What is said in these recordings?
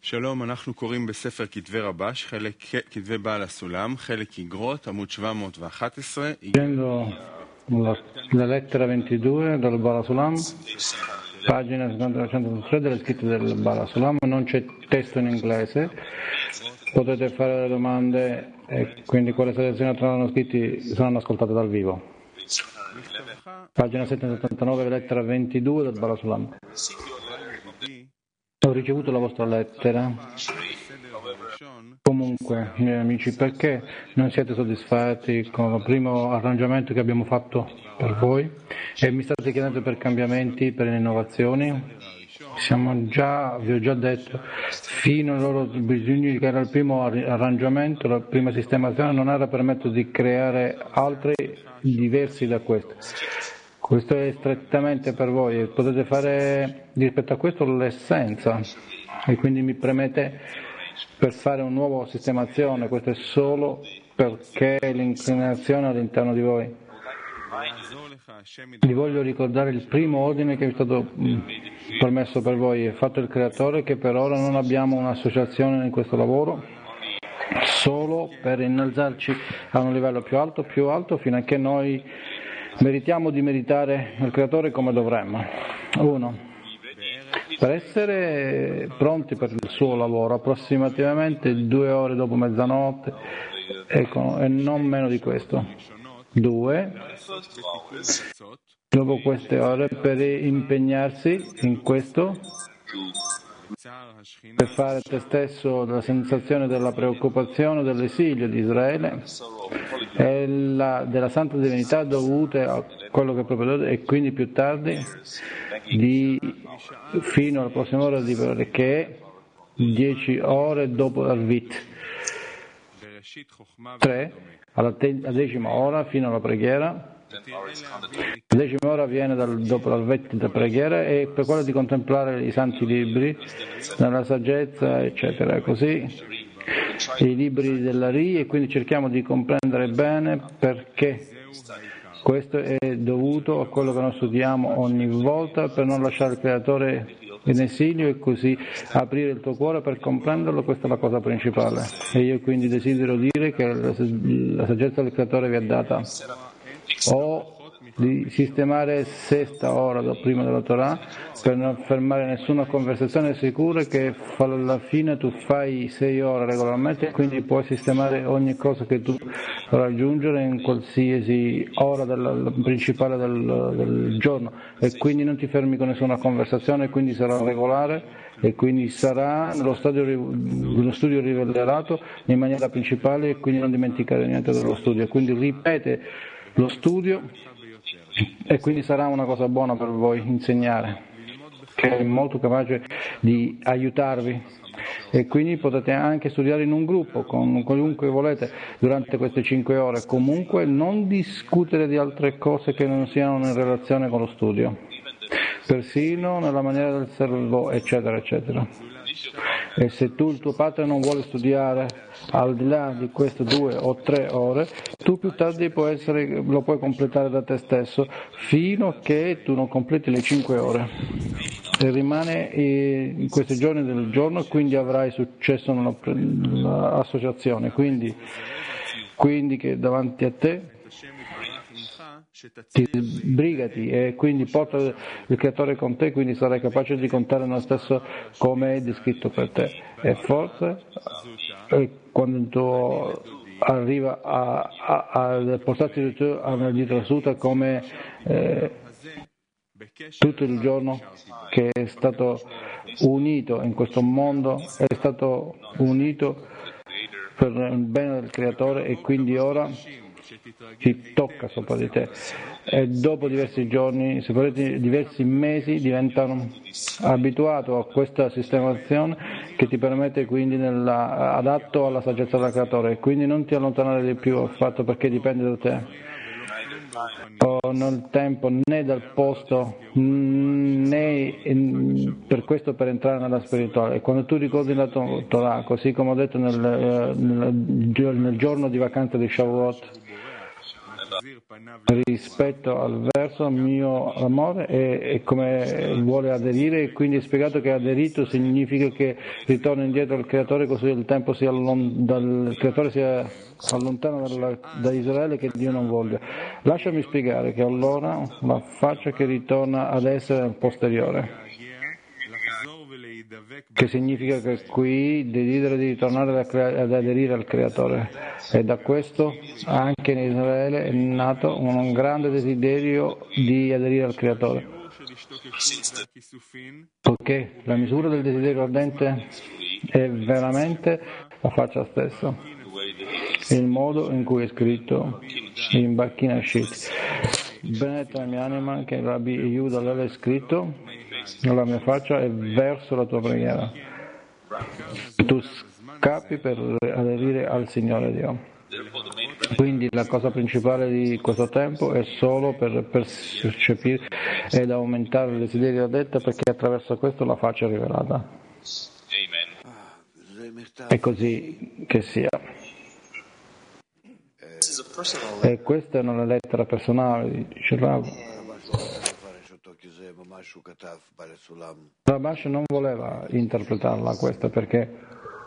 שלום, אנחנו קוראים בספר כתבי רבש, חלק כתבי בעל הסולם, חלק איגרות, עמוד 711. Leggendo la lettera 22 del Barasulam, pagina 703 delle scritte del Barasulam, non c'è testo in inglese, potete fare le domande e quindi quelle selezionate saranno scritte saranno ascoltate dal vivo. Pagina 779, lettera 22 del Barasulam. Ho ricevuto la vostra lettera. Comunque, miei amici, perché non siete soddisfatti con il primo arrangiamento che abbiamo fatto per voi e mi state chiedendo per cambiamenti, per innovazioni? Vi ho già detto, fino ai loro bisogni che era il primo arrangiamento, la prima sistemazione non era permesso di creare altri diversi da questo. Questo è strettamente per voi e potete fare rispetto a questo l'essenza e quindi mi premete per fare una nuova sistemazione, questo è solo perché l'inclinazione all'interno di voi. Vi voglio ricordare il primo ordine che è stato permesso per voi, è fatto il Creatore, che per ora non abbiamo un'associazione in questo lavoro, solo per innalzarci a un livello più alto fino a che noi meritiamo di meritare il Creatore come dovremmo. 1. Per essere pronti per il suo lavoro, approssimativamente 2 ore dopo mezzanotte e non meno di questo. 2. Dopo queste ore per impegnarsi in questo, per fare te stesso la sensazione della preoccupazione dell'esilio di Israele e della santa divinità dovute a quello che è proprio e quindi più tardi fino alla prossima ora che è 10 ore dopo Arvit. 3. Alla 10ª ora fino alla preghiera. La 10ª ora viene dopo l'Arvit da preghiera e per quello di contemplare i santi libri nella saggezza eccetera, così i libri della Ri, e quindi cerchiamo di comprendere bene perché questo è dovuto a quello che noi studiamo ogni volta per non lasciare il Creatore in esilio e così aprire il tuo cuore per comprenderlo. Questa è la cosa principale e io quindi desidero dire che la saggezza del Creatore vi è data o di sistemare 6ª ora prima della Torah per non fermare nessuna conversazione sicura che alla fine tu fai 6 ore regolarmente e quindi puoi sistemare ogni cosa che tu raggiungere in qualsiasi ora principale del giorno e quindi non ti fermi con nessuna conversazione, quindi sarà regolare e quindi sarà nello studio rivelato in maniera principale e quindi non dimenticare niente dello studio, quindi ripete lo studio e quindi sarà una cosa buona per voi insegnare, che è molto capace di aiutarvi e quindi potete anche studiare in un gruppo con chiunque volete durante queste 5 ore, comunque non discutere di altre cose che non siano in relazione con lo studio, persino nella maniera del servo eccetera eccetera. E se il tuo padre non vuole studiare al di là di queste 2 o 3 ore, tu più tardi lo puoi completare da te stesso fino a che tu non completi le 5 ore e rimane in questi giorni del giorno e quindi avrai successo nell'associazione, quindi che davanti a te ti sbrigati e quindi porta il Creatore con te, quindi sarai capace di contare lo stesso come è descritto per te e forse quando tu arriva a portarti alla dita assoluta come tutto il giorno che è stato unito in questo mondo, è stato unito per il bene del Creatore e quindi ora ti tocca sopra di te e dopo diversi giorni, se volete diversi mesi, diventano abituato a questa sistemazione che ti permette quindi adatto alla saggezza del Creatore e quindi non ti allontanare di più affatto perché dipende da te o nel tempo né dal posto né per questo per entrare nella spirituale. E quando tu ricordi la Torah, così come ho detto nel giorno di vacanza di Shavuot, rispetto al verso mio amore e come vuole aderire, e quindi è spiegato che aderito significa che ritorna indietro al creatore, così il tempo dal creatore si allontana da Israele, che Dio non voglia. Lasciami spiegare che allora la faccia che ritorna ad essere al posteriore, che significa che qui desidera di ritornare ad aderire al creatore, e da questo anche in Israele è nato un grande desiderio di aderire al creatore, perché la misura del desiderio ardente è veramente la faccia stessa, il modo in cui è scritto in Bacchina Shit. Benedetta la mia anima che Rabbi Yehuda l'aveva scritto, la mia faccia è verso la tua preghiera. Tu scappi per aderire al Signore Dio. Quindi la cosa principale di questo tempo è solo per percepire ed aumentare il desiderio ardente, perché attraverso questo la faccia è rivelata. È così che sia. E questa è una lettera personale, dice Rav. Rabash non voleva interpretarla questa, perché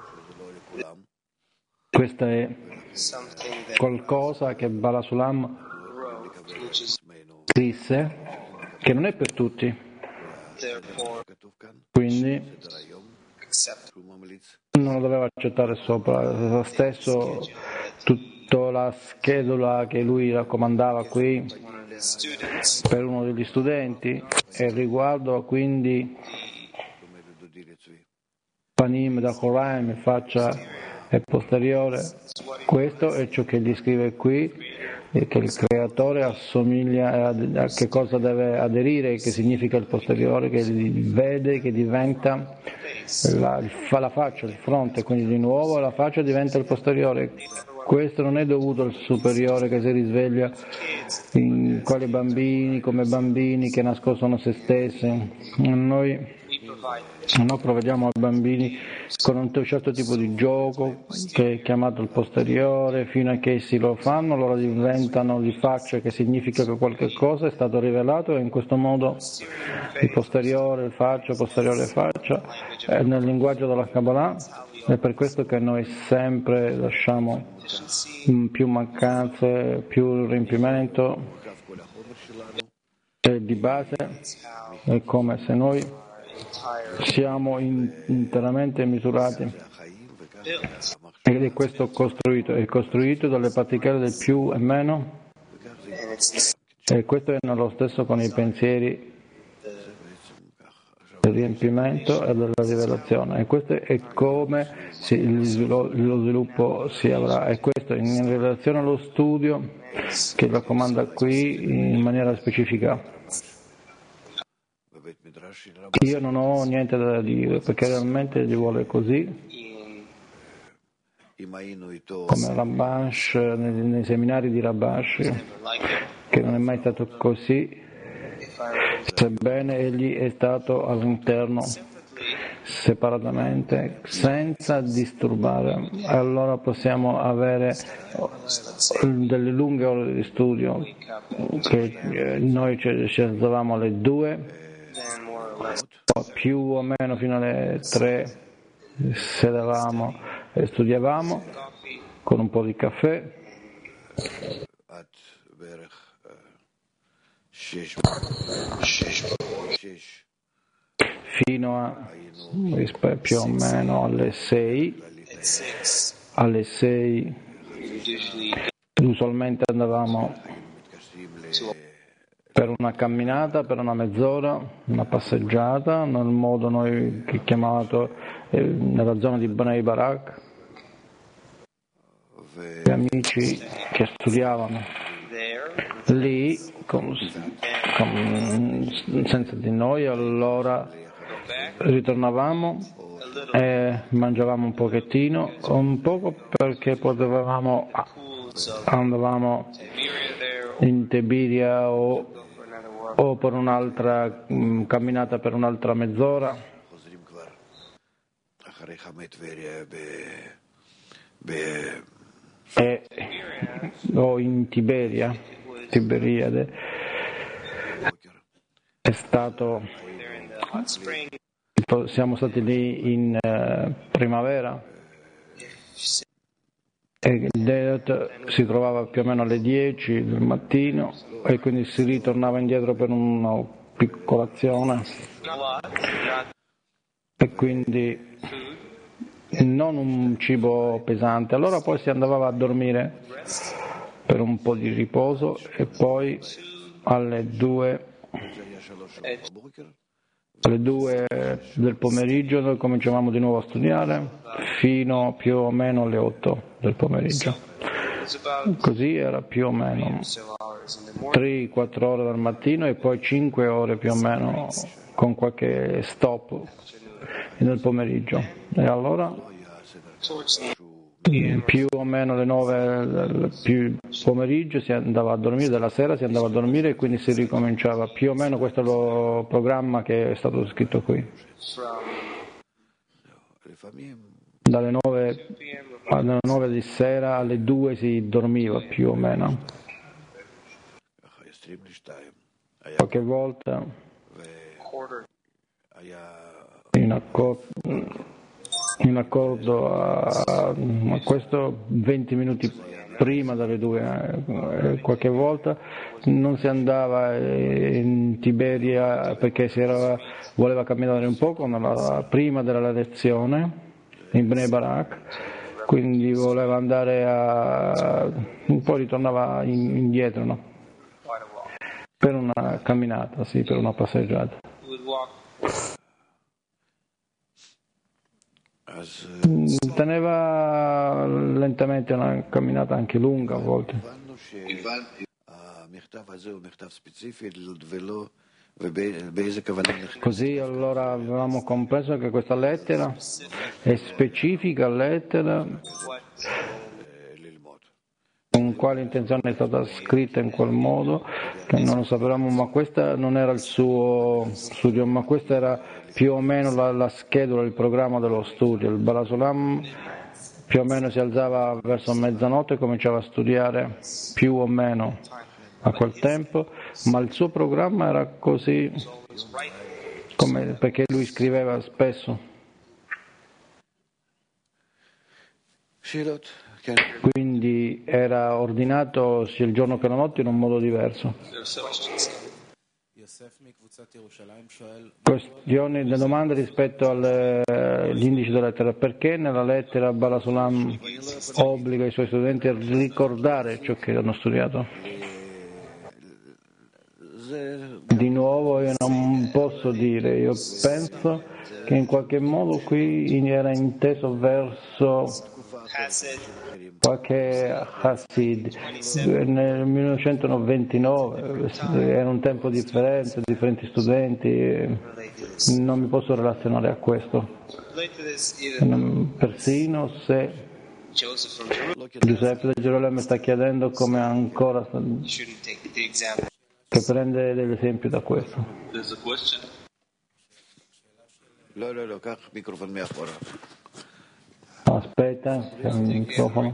questa è qualcosa che Balasulam scrisse, che non è per tutti. Quindi non lo doveva accettare sopra stesso tutta la schedula che lui raccomandava qui per uno degli studenti, e riguardo quindi Panim da Koraim, faccia e posteriore. Questo è ciò che gli scrive qui, e che il creatore assomiglia a che cosa deve aderire, che significa il posteriore, che vede, che diventa la faccia, il fronte, quindi di nuovo la faccia diventa il posteriore. Questo non è dovuto al superiore che si risveglia in quali bambini, come bambini che nascostono se stessi. Noi provvediamo ai bambini con un certo tipo di gioco che è chiamato il posteriore, fino a che essi lo fanno, loro diventano di faccia, che significa che qualche cosa è stato rivelato, e in questo modo il posteriore, il faccia, posteriore faccia, è nel linguaggio della Kabbalah. È per questo che noi sempre lasciamo più mancanze, più riempimento, e di base è come se noi siamo interamente misurati, ed è questo è costruito dalle particelle del più e meno, e questo è nello stesso con i pensieri del riempimento e della rivelazione, e questo è come lo sviluppo si avrà, e questo in relazione allo studio che raccomanda qui in maniera specifica. Io non ho niente da dire, perché realmente gli vuole così, come Rabash nei seminari di Rabash, che non è mai stato così, sebbene egli è stato all'interno separatamente, senza disturbare. Allora possiamo avere delle lunghe ore di studio, che noi ci alzavamo alle 2, più o meno fino alle 3 sedevamo e studiavamo con un po' di caffè fino a più o meno alle 6. Alle 6 usualmente andavamo per una camminata, per una mezz'ora, una passeggiata, nel modo noi che chiamato nella zona di Bnei Barak. Gli amici che studiavano lì senza di noi, allora ritornavamo e mangiavamo un pochettino, un poco, perché andavamo in Tiberia o per un'altra camminata per un'altra mezz'ora, o in Tiberia Tiberiade è stato, siamo stati lì in primavera e il Deot si trovava più o meno alle 10 del mattino e quindi si ritornava indietro per una piccola azione e quindi non un cibo pesante. Allora poi si andava a dormire per un po' di riposo e poi alle 2 del pomeriggio noi cominciavamo di nuovo a studiare fino più o meno alle 8 del pomeriggio. Così era più o meno 3-4 ore dal mattino e poi 5 ore più o meno con qualche stop nel pomeriggio. E allora più o meno alle 9 più pomeriggio si andava a dormire, della sera si andava a dormire e quindi si ricominciava. Più o meno questo è il programma che è stato scritto qui. Dalle 9 di sera alle 2 si dormiva più o meno. Qualche volta in accordo a questo 20 minuti prima dalle 2, qualche volta non si andava in Tiberia perché voleva camminare un poco prima della lezione in Bnei Barak, quindi voleva andare poi ritornava indietro, no? Per una camminata, sì, per una passeggiata. Teneva lentamente una camminata anche lunga a volte. Così allora avevamo compreso che questa lettera è specifica lettera con quale intenzione è stata scritta in quel modo, che non lo sapevamo, ma questa non era il suo studio, ma questa era più o meno la schedula, il programma dello studio. Il Balasulam più o meno si alzava verso mezzanotte e cominciava a studiare più o meno a quel tempo, ma il suo programma era così, perché lui scriveva spesso. Quindi era ordinato sia il giorno che la notte in un modo diverso. Questioni, le domande rispetto agli indici della lettera. Perché nella lettera Balasulam obbliga i suoi studenti a ricordare ciò che hanno studiato? Di nuovo io non posso dire, io penso che in qualche modo qui era inteso verso qualche Hasid. Nel 1929 era un tempo differente, differenti studenti, non mi posso relazionare a questo. Persino se Giuseppe di Gerusalemme sta chiedendo come ancora che prende dell'esempio da questo. Aspetta, c'è un microfono.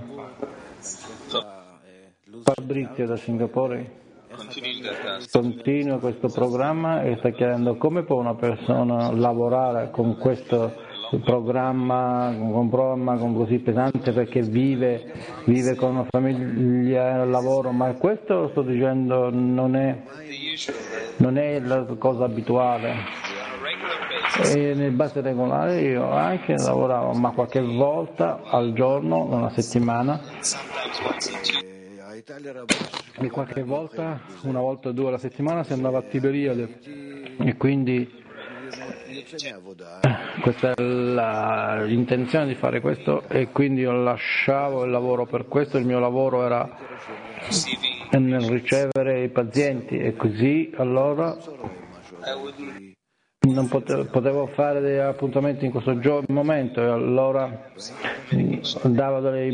Fabrizio da Singapore continua questo programma e sta chiedendo come può una persona lavorare con questo programma, con un programma così pesante, perché vive con una famiglia e un lavoro, ma questo sto dicendo non è la cosa abituale. E nel base regolare io anche lavoravo, ma qualche volta al giorno, una settimana, e qualche volta, una volta o due alla settimana si andava a Tiberiade, e quindi questa è l'intenzione di fare questo, e quindi io lasciavo il lavoro per questo. Il mio lavoro era nel ricevere i pazienti, e così allora non potevo fare degli appuntamenti in questo momento, e allora davo delle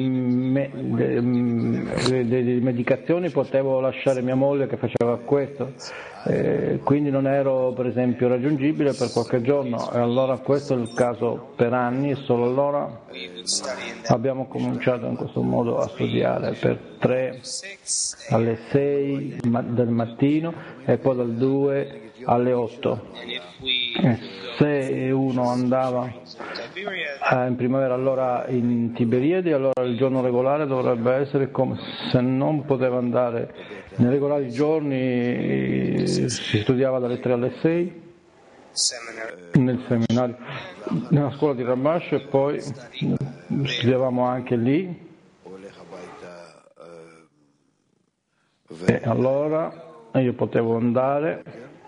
medicazioni, potevo lasciare mia moglie che faceva questo, quindi non ero per esempio raggiungibile per qualche giorno, e allora questo è il caso per anni, e solo allora abbiamo cominciato in questo modo a studiare per 3 alle 6 del mattino e poi dal 2 alle 8. Se uno andava in primavera allora in Tiberiadi, allora il giorno regolare dovrebbe essere come se non poteva andare nei regolari giorni, si studiava dalle 3 alle 6 nel seminario, nella scuola di Rabash, e poi studiavamo anche lì, e allora io potevo andare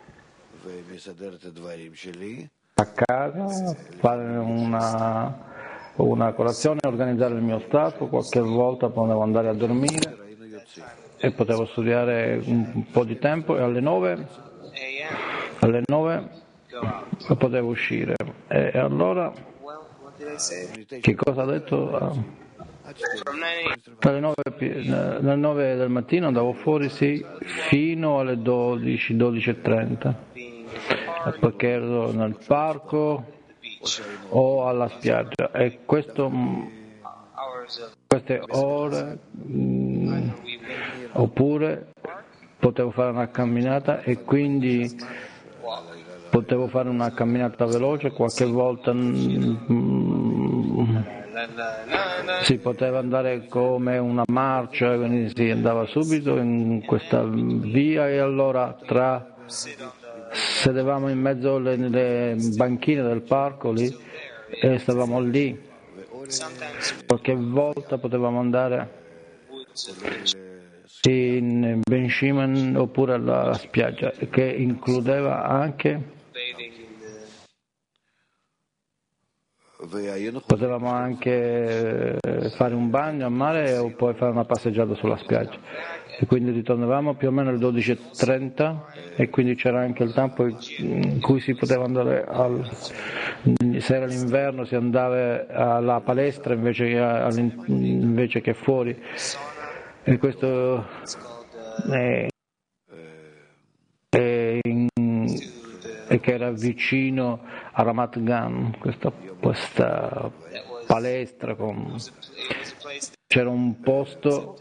a casa, fare una colazione, organizzare il mio staff, qualche volta potevo andare a dormire e potevo studiare un po' di tempo, e alle 9 potevo uscire. E allora che cosa ha detto? Alle 9 del mattino andavo fuori, sì, fino alle 12:30, perché ero nel parco o alla spiaggia, e queste ore oppure potevo fare una camminata, e quindi potevo fare una camminata veloce, qualche volta si poteva andare come una marcia, quindi si andava subito in questa via, e allora sedevamo in mezzo alle banchine del parco lì e stavamo lì. Qualche volta potevamo andare in Ben Shimon oppure alla spiaggia, che includeva anche, potevamo anche fare un bagno a mare o poi fare una passeggiata sulla spiaggia, e quindi ritornavamo più o meno alle 12:30, e quindi c'era anche il tempo in cui si poteva andare se era l'inverno si andava alla palestra invece che fuori, e questo e che era vicino a Ramat Gan, questa palestra c'era un posto,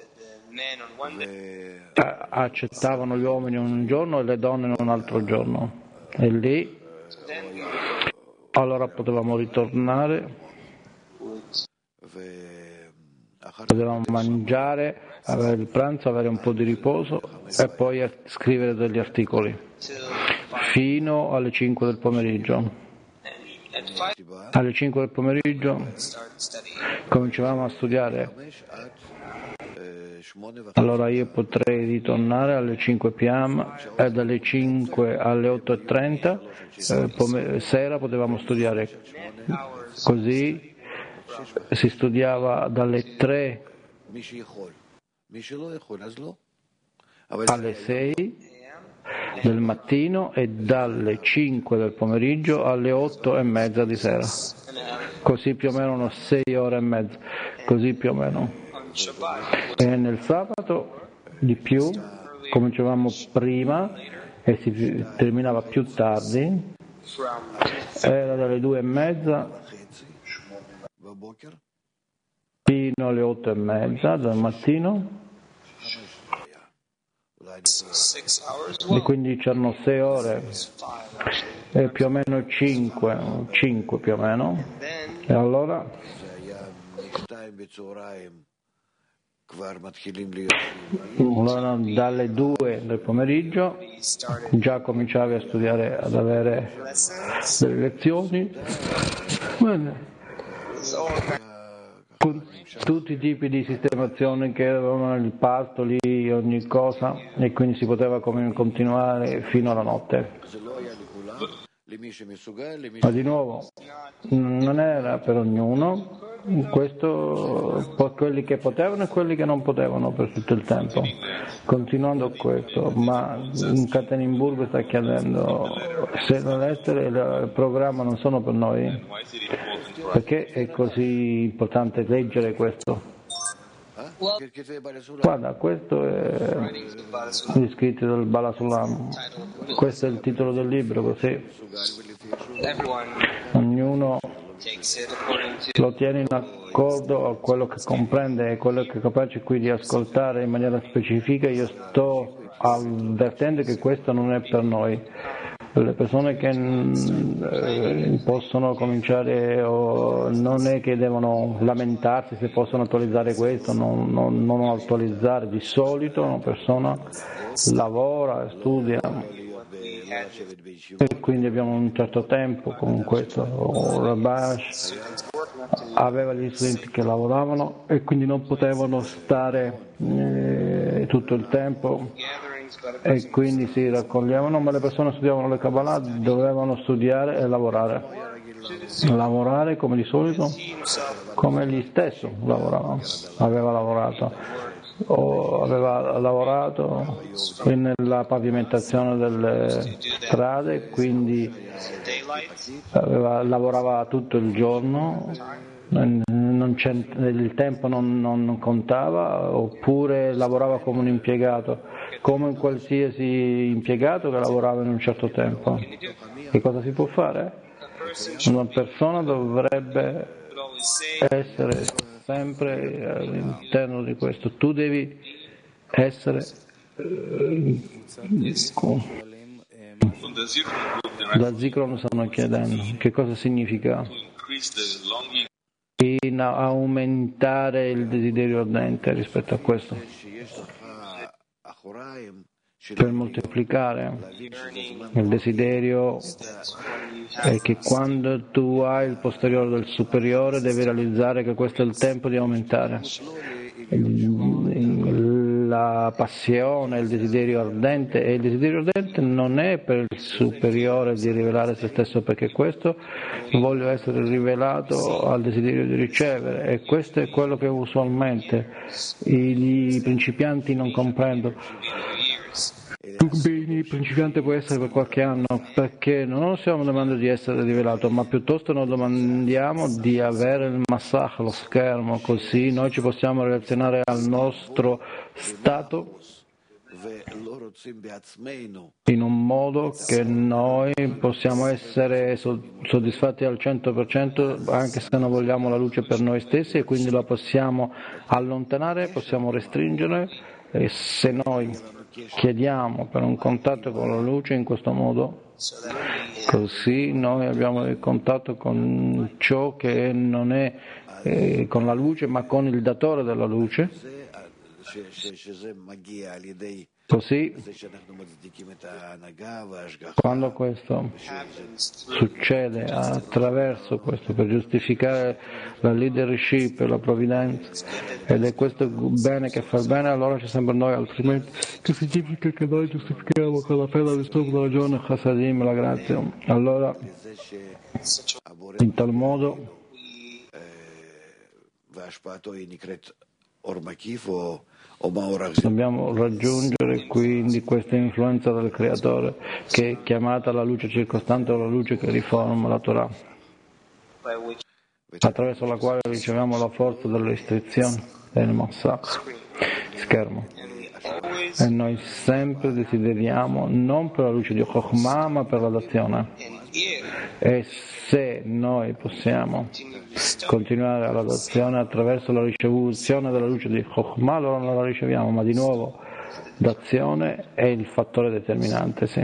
accettavano gli uomini un giorno e le donne un altro giorno, e lì allora potevamo ritornare, potevamo mangiare, avere il pranzo, avere un po' di riposo e poi scrivere degli articoli fino alle 5 del pomeriggio. Alle 5 del pomeriggio cominciavamo a studiare, allora io potrei ritornare alle 5 p.m. e dalle 5 alle 8:30 sera potevamo studiare, così si studiava dalle 3 alle 6 del mattino e dalle 5 del pomeriggio alle 8:30 di sera, così più o meno 6 ore e mezza, così più o meno. E nel sabato di più cominciavamo prima e si terminava più tardi, era dalle 2:30 fino alle 8:30 del mattino, e quindi c'erano 6 ore e più o meno 5 più o meno, e allora dalle 2 del pomeriggio già cominciavi a studiare, ad avere delle lezioni con tutti i tipi di sistemazione che avevano il pasto lì, ogni cosa, e quindi si poteva continuare fino alla notte. Ma di nuovo non era per ognuno, questo per quelli che potevano e quelli che non potevano per tutto il tempo. Continuando questo, ma in Cateninburgo sta chiedendo se le lettere e il programma non sono per noi, perché è così importante leggere questo? Guarda, questo è gli scritti del Bala Sulam, questo è il titolo del libro, così ognuno lo tiene in accordo a quello che comprende e quello che è capace qui di ascoltare in maniera specifica. Io sto avvertendo che questo non è per noi. Le persone che possono cominciare, non è che devono lamentarsi se possono attualizzare questo, non attualizzare. Di solito una persona lavora, studia e quindi abbiamo un certo tempo con questo. Rabash aveva gli studenti che lavoravano e quindi non potevano stare tutto il tempo e quindi si raccoglievano, ma le persone studiavano le Kabbalah, dovevano studiare e lavorare come di solito, come egli stesso aveva lavorato nella pavimentazione delle strade, quindi lavorava tutto il giorno, il tempo non contava, oppure lavorava come un impiegato, come un qualsiasi impiegato che lavorava in un certo tempo. Che cosa si può fare? Una persona dovrebbe essere sempre all'interno di questo. Tu devi essere da Zikron stanno chiedendo che cosa significa in aumentare il desiderio ardente rispetto a questo, per moltiplicare il desiderio, è che quando tu hai il posteriore del superiore devi realizzare che questo è il tempo di aumentare la passione, il desiderio ardente, e il desiderio ardente non è per il superiore di rivelare se stesso, perché questo voglio essere rivelato al desiderio di ricevere, e questo è quello che usualmente i principianti non comprendono. Il principiante può essere per qualche anno, perché non stiamo domandando di essere rivelato, ma piuttosto noi domandiamo di avere il massach, lo schermo, così noi ci possiamo relazionare al nostro stato in un modo che noi possiamo essere soddisfatti al 100%, anche se non vogliamo la luce per noi stessi, e quindi la possiamo allontanare, possiamo restringere, e se noi chiediamo per un contatto con la luce in questo modo, così noi abbiamo il contatto con ciò che non è con la luce, ma con il datore della luce. Così, quando questo succede attraverso questo, per giustificare la leadership e la provvidenza, ed è questo bene che fa il bene, allora c'è sempre noi, altrimenti che significa che noi giustifichiamo con la fede, l'istum, la ragione, chassadim, la grazia. Allora, in tal modo dobbiamo raggiungere quindi questa influenza del Creatore, che è chiamata la luce circostante o la luce che riforma la Torah, attraverso la quale riceviamo la forza delle istruzioni del Massach, schermo. E noi sempre desideriamo non per la luce di Chokhmah, ma per la d'azione. E se noi possiamo continuare all'adozione attraverso la ricevuzione della luce di Chokhmah, allora non la riceviamo, ma di nuovo d'azione è il fattore determinante, sì.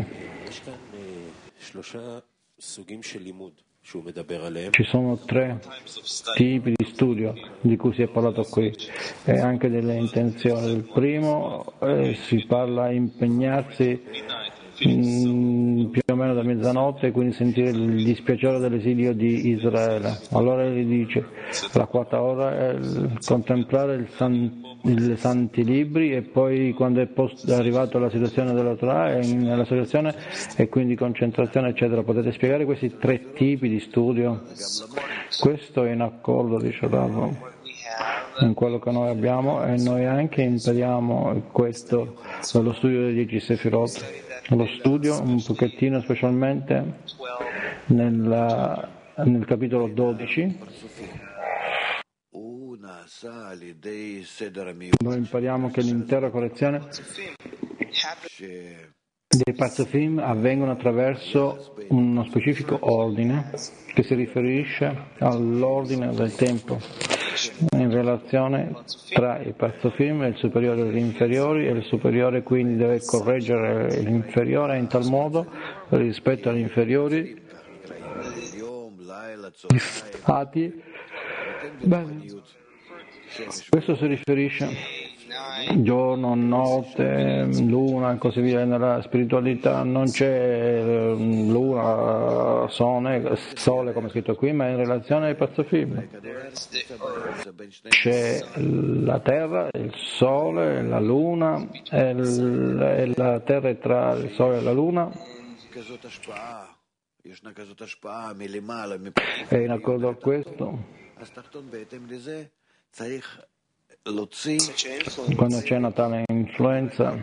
Ci sono 3 tipi di studio di cui si è parlato qui, e anche delle intenzioni. Il primo si parla di impegnarsi più o meno da mezzanotte, quindi sentire il dispiacere dell'esilio di Israele. Allora egli dice, la quarta ora è contemplare i santi libri, e poi quando è arrivato alla situazione della Torah è nella situazione e quindi concentrazione eccetera. Potete spiegare questi tre tipi di studio? Questo è in accordo, dice Rav, in quello che noi abbiamo, e noi anche impariamo questo dallo studio dei 10 Sefirot. Lo studio un pochettino, specialmente nel capitolo 12, noi impariamo che l'intera correzione dei Parzufim avvengono attraverso uno specifico ordine che si riferisce all'ordine del tempo in relazione tra i Parzufim e il superiore e gli inferiori, e il superiore quindi deve correggere l'inferiore in tal modo rispetto agli inferiori gli stati. Bene. Questo si riferisce giorno, notte, luna e così via. Nella spiritualità non c'è luna, sole come è scritto qui, ma in relazione ai Parzufim c'è la terra, il sole, la luna, e la terra è tra il sole e la luna, e in accordo a questo, quando c'è una tale influenza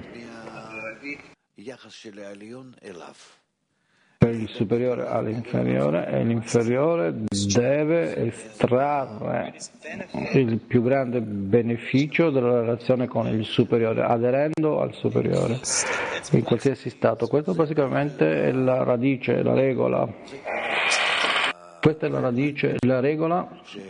per il superiore all'inferiore, e l'inferiore deve estrarre il più grande beneficio della relazione con il superiore, aderendo al superiore in qualsiasi stato. Questo basicamente è la radice, la regola. Questa è la radice, la regola.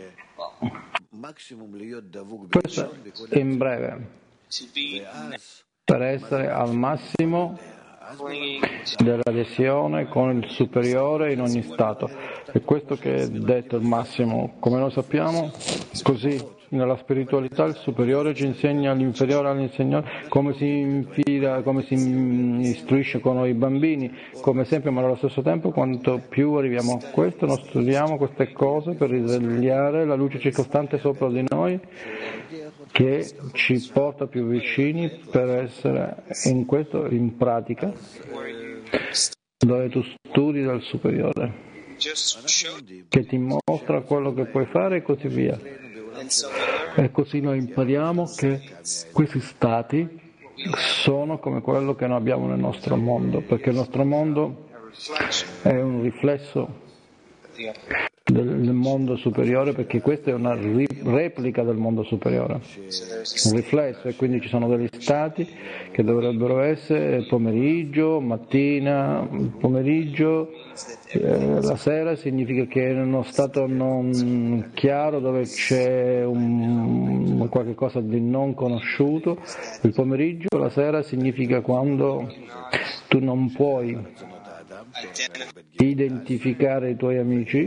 Questo è in breve, per essere al massimo dell'adesione con il superiore in ogni stato. È questo che è detto il massimo. Come noi sappiamo, così nella spiritualità il superiore ci insegna all'inferiore all'insegnare come si infila, come si istruisce con i bambini, come sempre, ma allo stesso tempo quanto più arriviamo a questo, noi studiamo queste cose per risvegliare la luce circostante sopra di noi, che ci porta più vicini per essere in questo, in pratica, dove tu studi dal superiore, che ti mostra quello che puoi fare e così via. E così noi impariamo che questi stati sono come quello che noi abbiamo nel nostro mondo, perché il nostro mondo è un riflesso del mondo superiore, perché questa è una replica del mondo superiore, un riflesso, e quindi ci sono degli stati che dovrebbero essere pomeriggio, mattina, pomeriggio, la sera significa che è uno stato non chiaro dove c'è qualche cosa di non conosciuto. Il pomeriggio, la sera significa quando tu non puoi identificare i tuoi amici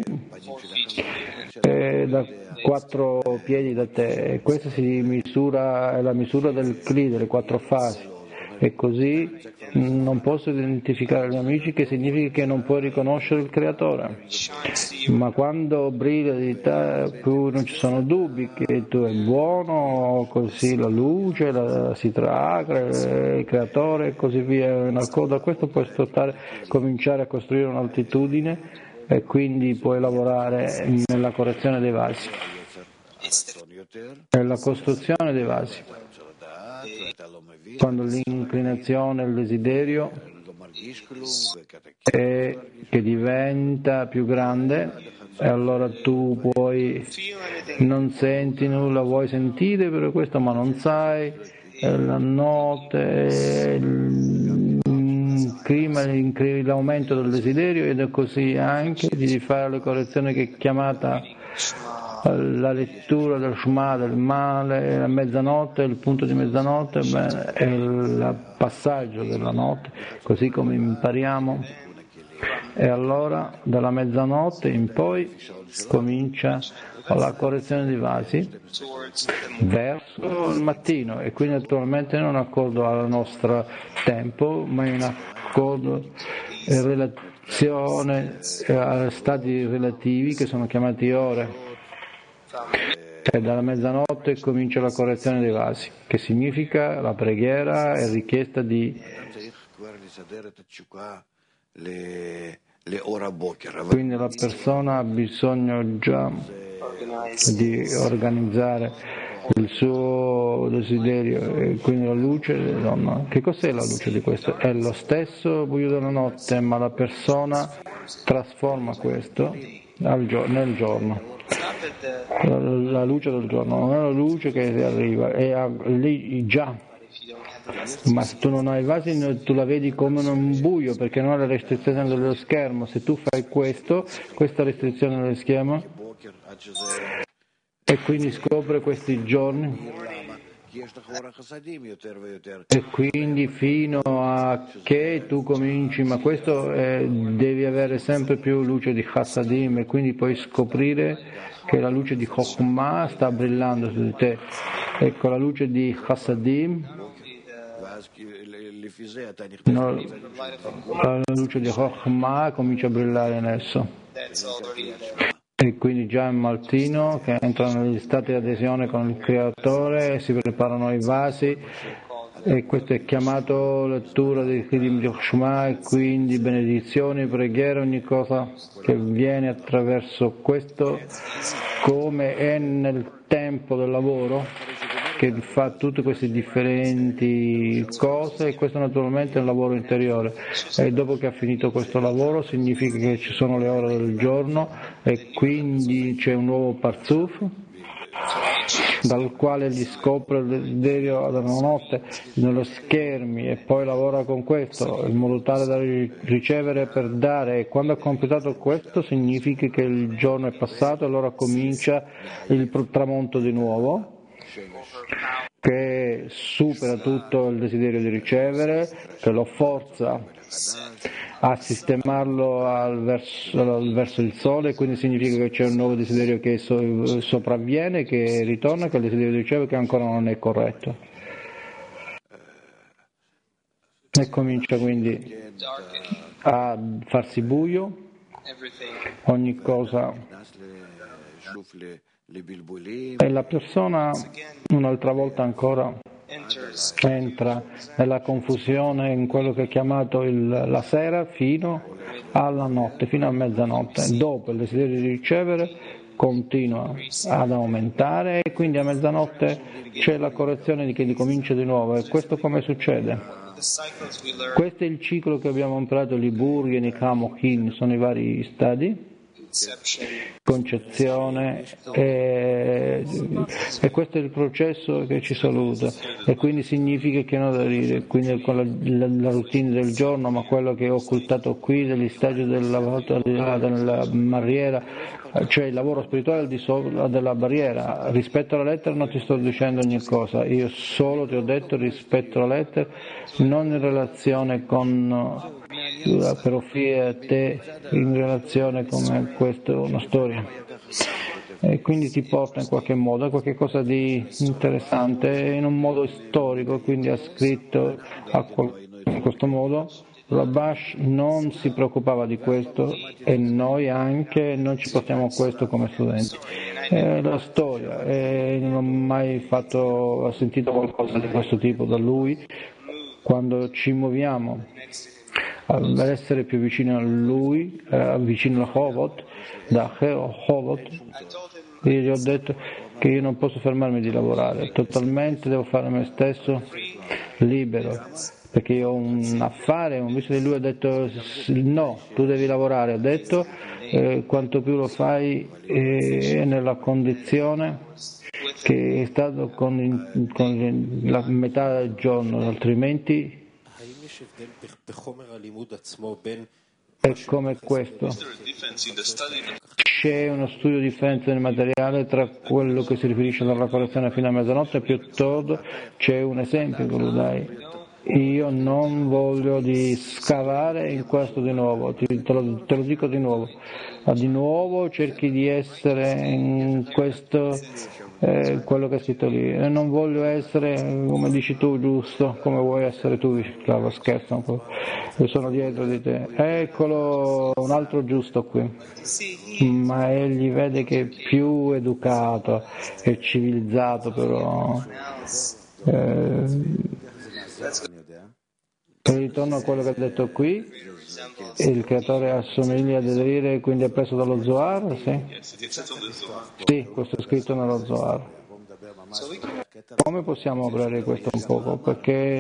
da 4 piedi da te, e questa si misura, è la misura del Kli, delle 4 fasi, e così non posso identificare gli amici, che significa che non puoi riconoscere il creatore. Ma quando brilla di te, più non ci sono dubbi che tu è buono, così la luce si trae, il creatore e così via. In accordo a questo puoi cominciare a costruire un'altitudine, e quindi puoi lavorare nella correzione dei vasi, nella costruzione dei vasi. Quando l'inclinazione, il desiderio è che diventa più grande, e allora tu non senti nulla, vuoi sentire per questo ma non sai, la notte, il clima, l'aumento del desiderio, ed è così anche di fare la correzione che è chiamata la lettura del Shema, del male, la mezzanotte, il punto di mezzanotte, è il passaggio della notte, così come impariamo. E allora dalla mezzanotte in poi comincia la correzione dei vasi verso il mattino, e quindi naturalmente non accordo al nostro tempo, ma in accordo con relazione a stati relativi che sono chiamati ore. E dalla mezzanotte comincia la correzione dei vasi, che significa la preghiera è richiesta di... Quindi la persona ha bisogno già di organizzare il suo desiderio, e quindi la luce della donna. Che cos'è la luce di questo? È lo stesso buio della notte, ma la persona trasforma questo nel giorno. La luce del giorno non è la luce che arriva, è lì già. Ma se tu non hai vasi, tu la vedi come un buio, perché non hai la restrizione dello schermo. Se tu fai questa restrizione dello schermo, e quindi scopre questi giorni, e quindi fino a che tu cominci, ma questo devi avere sempre più luce di Chassadim, e quindi puoi scoprire che la luce di Chokhmah sta brillando su di te. Ecco, la luce di Chassadim, la luce di Chokhmah comincia a brillare in esso. E quindi già in Maltino, che entrano negli stati di adesione con il Creatore, si preparano i vasi, e questo è chiamato lettura di Chidim di Shema, e quindi benedizioni, preghiere, ogni cosa che viene attraverso questo, come è nel tempo del lavoro, che fa tutte queste differenti cose, e questo naturalmente è un lavoro interiore, e dopo che ha finito questo lavoro significa che ci sono le ore del giorno, e quindi c'è un nuovo parzuf dal quale gli scopre il desiderio della notte nello schermi, e poi lavora con questo in modo tale da ricevere per dare, e quando ha completato questo significa che il giorno è passato, e allora comincia il tramonto di nuovo, che supera tutto il desiderio di ricevere, che lo forza a sistemarlo verso il sole, quindi significa che c'è un nuovo desiderio che sopravviene, che ritorna, che il desiderio di ricevere che ancora non è corretto, e comincia quindi a farsi buio, ogni cosa, e la persona un'altra volta ancora entra nella confusione, in quello che è chiamato la sera, fino alla notte, fino a mezzanotte. Dopo il desiderio di ricevere continua ad aumentare, e quindi a mezzanotte c'è la correzione che comincia di nuovo. E questo come succede? Questo è il ciclo che abbiamo imparato, Libur, Yenikha, Mochin, sono i vari stadi, concezione, e questo è il processo che ci saluta, e quindi significa che non da dire, quindi con la routine del giorno, ma quello che ho occultato qui degli stadi della barriera, cioè il lavoro spirituale al di sopra della barriera. Rispetto alla lettera non ti sto dicendo ogni cosa, io solo ti ho detto rispetto alla lettera, non in relazione con per offrire a te in relazione come questa è una storia, e quindi ti porta in qualche modo a qualche cosa di interessante in un modo storico, quindi ha scritto in questo modo. Rabash non si preoccupava di questo, e noi anche non ci portiamo questo come studenti. La storia, non ho mai sentito qualcosa di questo tipo da lui. Quando ci muoviamo ad essere più vicino a lui, vicino a Chovot, da Chovot, io gli ho detto che io non posso fermarmi di lavorare, totalmente devo fare me stesso libero, perché io ho un affare, visto che lui ha detto no, tu devi lavorare, ho detto quanto più lo fai è nella condizione che è stato con la metà del giorno, altrimenti è come questo. C'è uno studio di differenza nel materiale tra quello che si riferisce alla correzione fino a mezzanotte, piuttosto c'è un esempio che lo dai. io non voglio di scavare in questo di nuovo, te lo dico di nuovo. Di nuovo cerchi di essere in questo, quello che è scritto lì. E non voglio essere, come dici tu, giusto, come vuoi essere tu, Clavo, scherzo un po'. Io sono dietro di te. Eccolo, un altro giusto qui. Ma egli vede che è più educato, è civilizzato però. Ritorno a quello che ha detto qui, il creatore assomiglia a Dedrire, quindi è preso dallo Zohar? Sì. Sì, questo è scritto nello Zohar. Come possiamo aprire questo un poco? Perché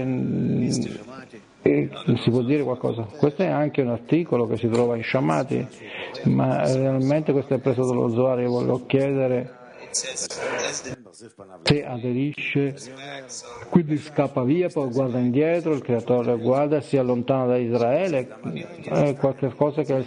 si può dire qualcosa? Questo è anche un articolo che si trova in Shammati, ma realmente questo è preso dallo Zohar. Io voglio chiedere se aderisce, quindi scappa via, poi guarda indietro, il creatore guarda, si allontana da Israele, è qualche cosa che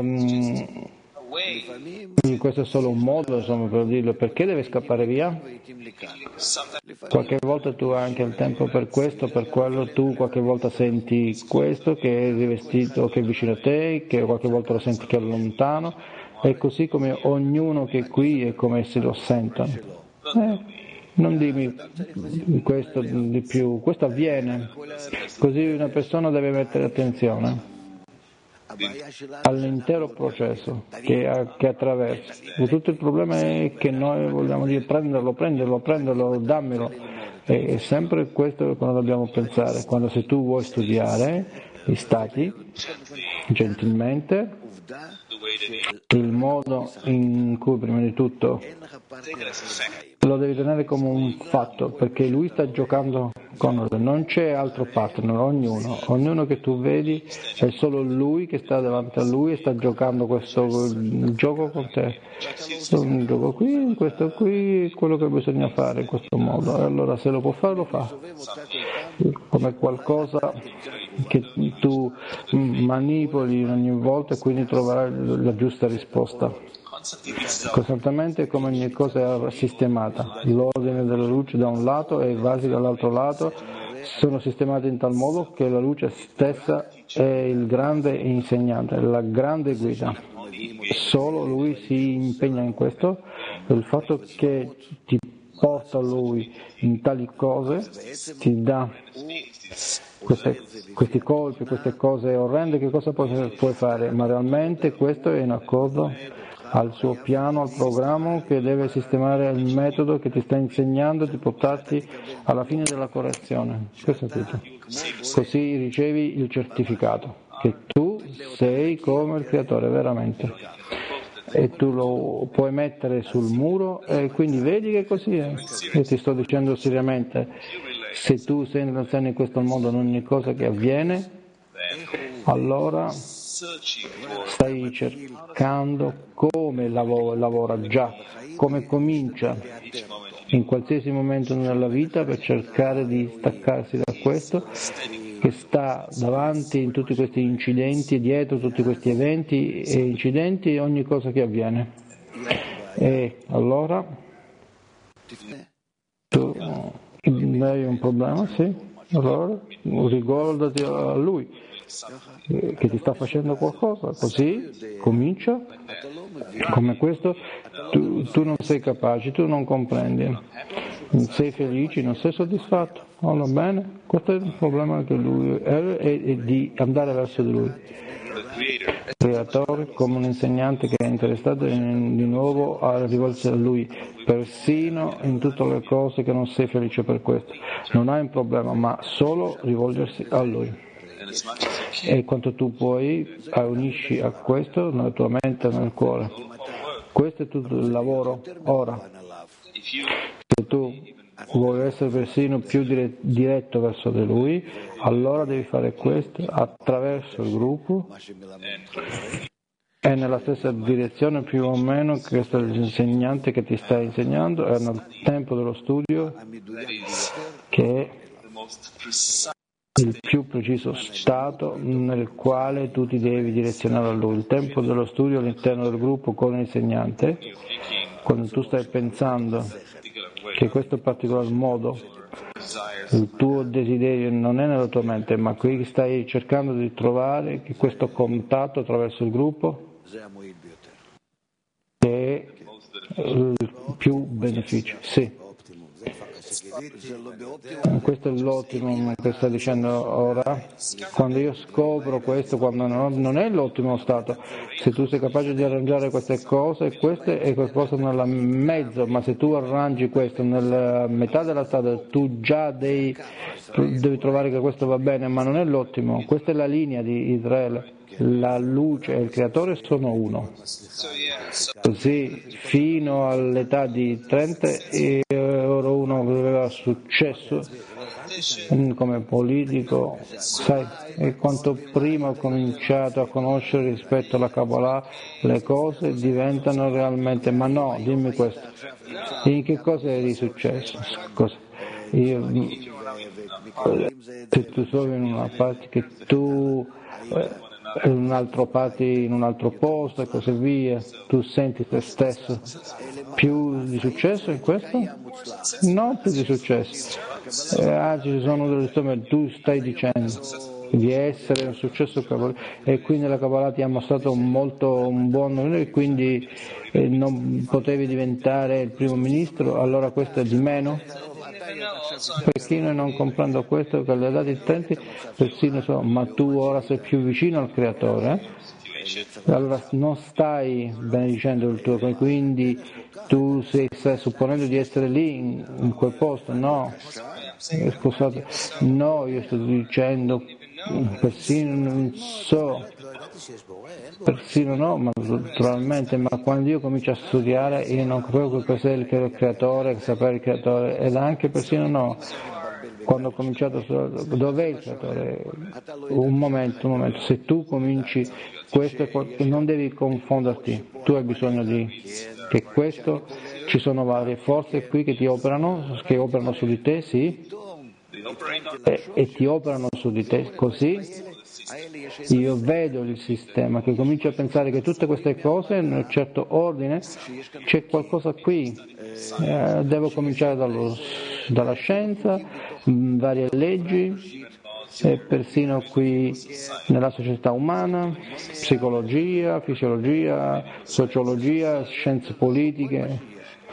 questo è solo un modo, insomma, per dirlo. Perché deve scappare via? Qualche volta tu hai anche il tempo per questo, per quello, tu qualche volta senti questo che è rivestito, che è vicino a te, che qualche volta lo senti che è lontano, e così come ognuno che è qui è come se lo sentono. Non dimmi questo di più, questo avviene, così una persona deve mettere attenzione all'intero processo che attraversa. Tutto il problema è che noi vogliamo dire prenderlo, dammelo. È sempre questo che noi dobbiamo pensare. Quando se tu vuoi studiare, stati gentilmente, il modo in cui prima di tutto lo devi tenere come un fatto, perché lui sta giocando con noi, non c'è altro partner, ognuno che tu vedi è solo lui che sta davanti a lui e sta giocando questo gioco con te. Un gioco qui, questo qui, quello che bisogna fare in questo modo, e allora se lo può fare lo fa, come qualcosa che tu manipoli ogni volta e quindi troverai la giusta risposta. Costantemente, come ogni cosa è sistemata, l'ordine della luce da un lato e i vasi dall'altro lato sono sistemati in tal modo che la luce stessa è il grande insegnante, la grande guida. Solo lui si impegna in questo, il fatto che ti porta lui in tali cose ti dà questi colpi, queste cose orrende, che cosa puoi fare? Ma realmente questo è in accordo al suo piano, al programma che deve sistemare il metodo che ti sta insegnando di portarti alla fine della correzione. Questo è tutto. Così ricevi il certificato che tu sei come il creatore veramente, e tu lo puoi mettere sul muro, e quindi vedi che così è. Io ti sto dicendo seriamente, se tu sei in questo mondo in ogni cosa che avviene, allora stai cercando come lavora già, come comincia in qualsiasi momento nella vita per cercare di staccarsi da questo che sta davanti in tutti questi incidenti, dietro tutti questi eventi e incidenti e ogni cosa che avviene. E allora tu hai un problema, sì? Allora ricordati a lui che ti sta facendo qualcosa, così comincia come questo. Tu non sei capace, tu non comprendi, non sei felice, non sei soddisfatto, va bene? Questo è il problema che lui è di andare verso di lui. Il creatore, come un insegnante che è interessato di nuovo a rivolgersi a lui, persino in tutte le cose che non sei felice per questo. Non hai un problema, ma solo rivolgersi a lui. E quanto tu puoi, unisci a questo nella tua mente e nel cuore. Questo è tutto il lavoro ora. Se tu vuoi essere persino più diretto verso di lui, allora devi fare questo attraverso il gruppo e nella stessa direzione più o meno che questo è l'insegnante che ti sta insegnando, è nel tempo dello studio che è il più preciso stato nel quale tu ti devi direzionare a lui. Il tempo dello studio all'interno del gruppo con l'insegnante, quando tu stai pensando che questo particolar modo il tuo desiderio non è nella tua mente, ma qui stai cercando di trovare questo contatto attraverso il gruppo che è il più beneficio. Sì. Questo è l'ottimum che sta dicendo ora. Quando io scopro questo, quando non è l'ottimo stato, se tu sei capace di arrangiare queste cose, questo è qualcosa nel mezzo, ma se tu arrangi questo nella metà della strada, tu già devi trovare che questo va bene, ma non è l'ottimo. Questa è la linea di Israele. La luce e il creatore sono uno. Così fino all'età di 30 ero uno che aveva successo come politico, sai, e quanto prima ho cominciato a conoscere rispetto alla Kabbalah, le cose diventano realmente, ma no, dimmi questo, in che cosa eri successo? Cosa? Se tu trovi in una parte che tu in un altro party, in un altro posto e così via, tu senti te stesso più di successo in questo? No, più di successo. Ci sono delle storie, tu stai dicendo di essere un successo e quindi la Kabbalah ti ha mostrato un buon e quindi non potevi diventare il primo ministro, allora questo è di meno? Perché noi non comprendo questo, che all'età di 30 persino so, ma tu ora sei più vicino al creatore, allora non stai benedicendo il tuo, quindi tu stai supponendo di essere lì in quel posto, no, scusate, no, io sto dicendo persino non so, persino no, ma naturalmente, ma quando io comincio a studiare io non capivo che cos'è il creatore, sapere il creatore, ed anche persino no, quando ho cominciato dov'è il creatore? Un momento, se tu cominci questo non devi confonderti, tu hai bisogno di che questo, ci sono varie forze qui che operano su di te, sì, e ti operano su di te, così io vedo il sistema che comincia a pensare che tutte queste cose in un certo ordine, c'è qualcosa qui, devo cominciare dalla scienza, varie leggi, e persino qui nella società umana, psicologia, fisiologia, sociologia, scienze politiche,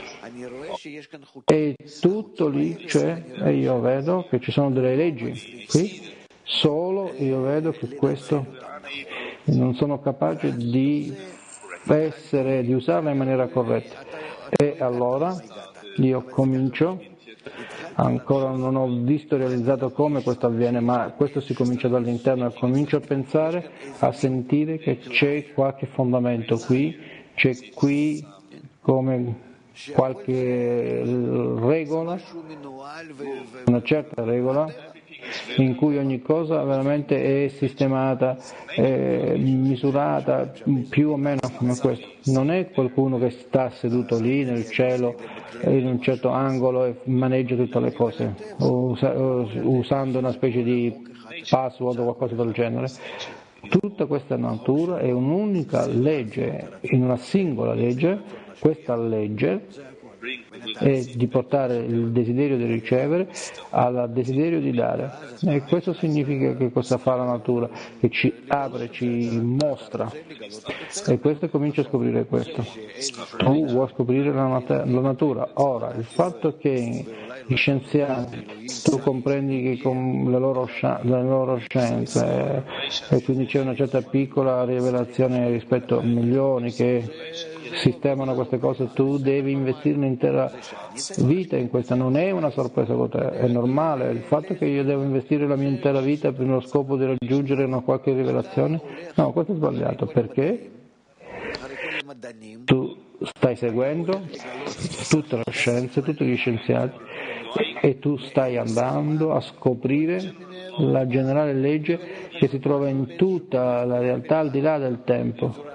e tutto lì c'è, e io vedo che ci sono delle leggi qui, solo io vedo che questo non sono capace di usarla in maniera corretta, e allora io comincio, ancora non ho visto realizzato come questo avviene, ma questo si comincia dall'interno, e comincio a pensare, a sentire che c'è qualche fondamento qui, c'è qui come qualche regola, una certa regola in cui ogni cosa veramente è sistemata, misurata più o meno come questo. Non è qualcuno che sta seduto lì nel cielo in un certo angolo e maneggia tutte le cose usando una specie di password o qualcosa del genere. Tutta questa natura è un'unica legge, in una singola legge. Questa legge è di portare il desiderio di ricevere al desiderio di dare, e questo significa che cosa fa la natura, che ci apre, ci mostra, e questo comincia a scoprire questo. Tu vuoi scoprire la natura. Ora, il fatto che gli scienziati, tu comprendi che con le loro scienze, e quindi c'è una certa piccola rivelazione rispetto a milioni che sistemano queste cose, tu devi investire un'intera vita in questa, non è una sorpresa per te, è normale. Il fatto che io devo investire la mia intera vita per lo scopo di raggiungere una qualche rivelazione, no, questo è sbagliato, perché tu stai seguendo tutte le scienze, tutti gli scienziati, e tu stai andando a scoprire la generale legge che si trova in tutta la realtà al di là del tempo.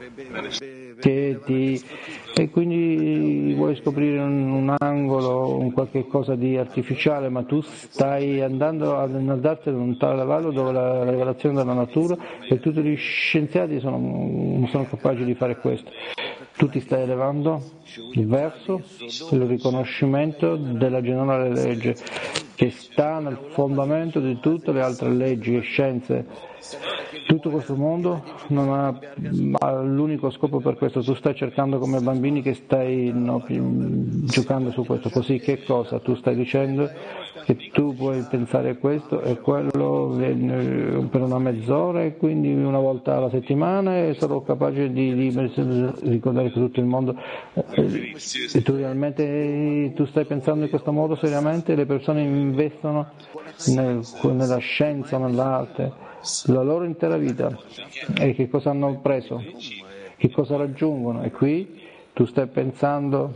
E quindi vuoi scoprire un angolo, un qualche cosa di artificiale, ma tu stai andando ad innalzarti ad un tale livello dove la rivelazione della natura, e tutti gli scienziati non sono capaci di fare questo. tu ti stai elevando verso il riconoscimento della generale legge che sta nel fondamento di tutte le altre leggi e scienze. Tutto questo mondo non ha l'unico scopo per questo. Tu stai cercando come bambini che stai giocando su questo. Così che cosa? Tu stai dicendo che tu puoi pensare questo e quello per una mezz'ora e quindi una volta alla settimana e sarò capace di ricordare che tutto il mondo. E tu realmente tu stai pensando in questo modo seriamente? Le persone investono nella scienza, nell'arte, la loro intera vita, e che cosa hanno preso, che cosa raggiungono, e qui tu stai pensando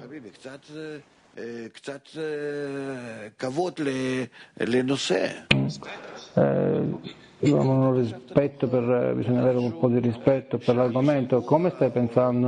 bisogna avere un po' di rispetto per l'argomento. Come stai pensando?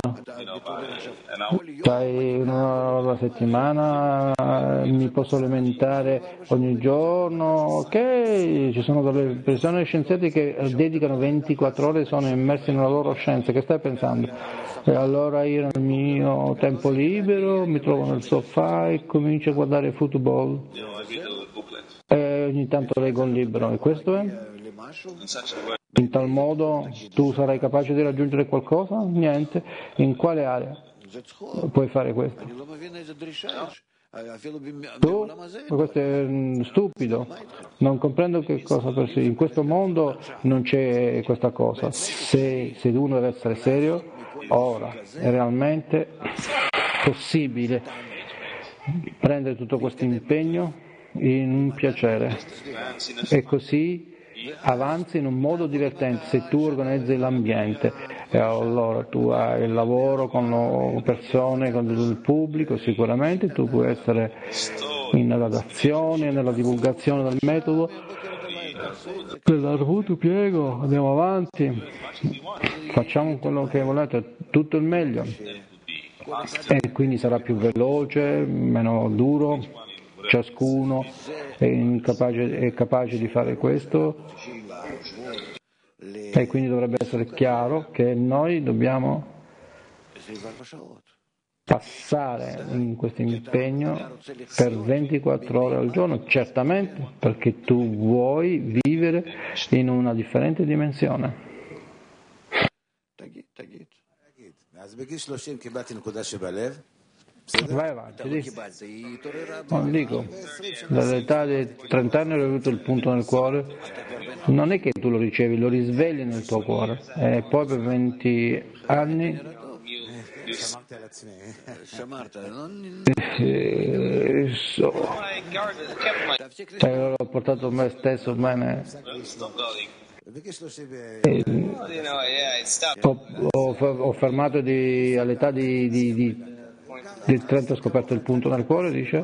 Stai un'ora alla settimana, mi posso alimentare ogni giorno, ok, ci sono delle persone scienziati che dedicano 24 ore e sono immersi nella loro scienza. Che stai pensando? E allora io nel mio tempo libero mi trovo nel sofà e comincio a guardare football e ogni tanto leggo un libro, e questo è? In tal modo tu sarai capace di raggiungere qualcosa? Niente. In quale area puoi fare questo? Tu? Questo è stupido. Non comprendo che cosa per sé. In questo mondo non c'è questa cosa. Se uno deve essere serio, ora è realmente possibile prendere tutto questo impegno in un piacere e così avanzi in un modo divertente. Se tu organizzi l'ambiente e allora tu hai il lavoro con le persone, con il pubblico, sicuramente tu puoi essere nella redazione, nella divulgazione del metodo. Tu piego, andiamo avanti, facciamo quello che volete, tutto il meglio, e quindi sarà più veloce, meno duro, ciascuno è capace di fare questo, e quindi dovrebbe essere chiaro che noi dobbiamo passare in questo impegno per 24 ore al giorno, certamente perché tu vuoi vivere in una differente dimensione. Vai avanti, non dico, dall'età di 30 anni ho avuto il punto nel cuore, non è che tu lo ricevi, lo risvegli nel tuo cuore, e poi per 20 anni ho portato me stesso bene. Ho fermato all'età di 30, ho scoperto il punto nel cuore, dice,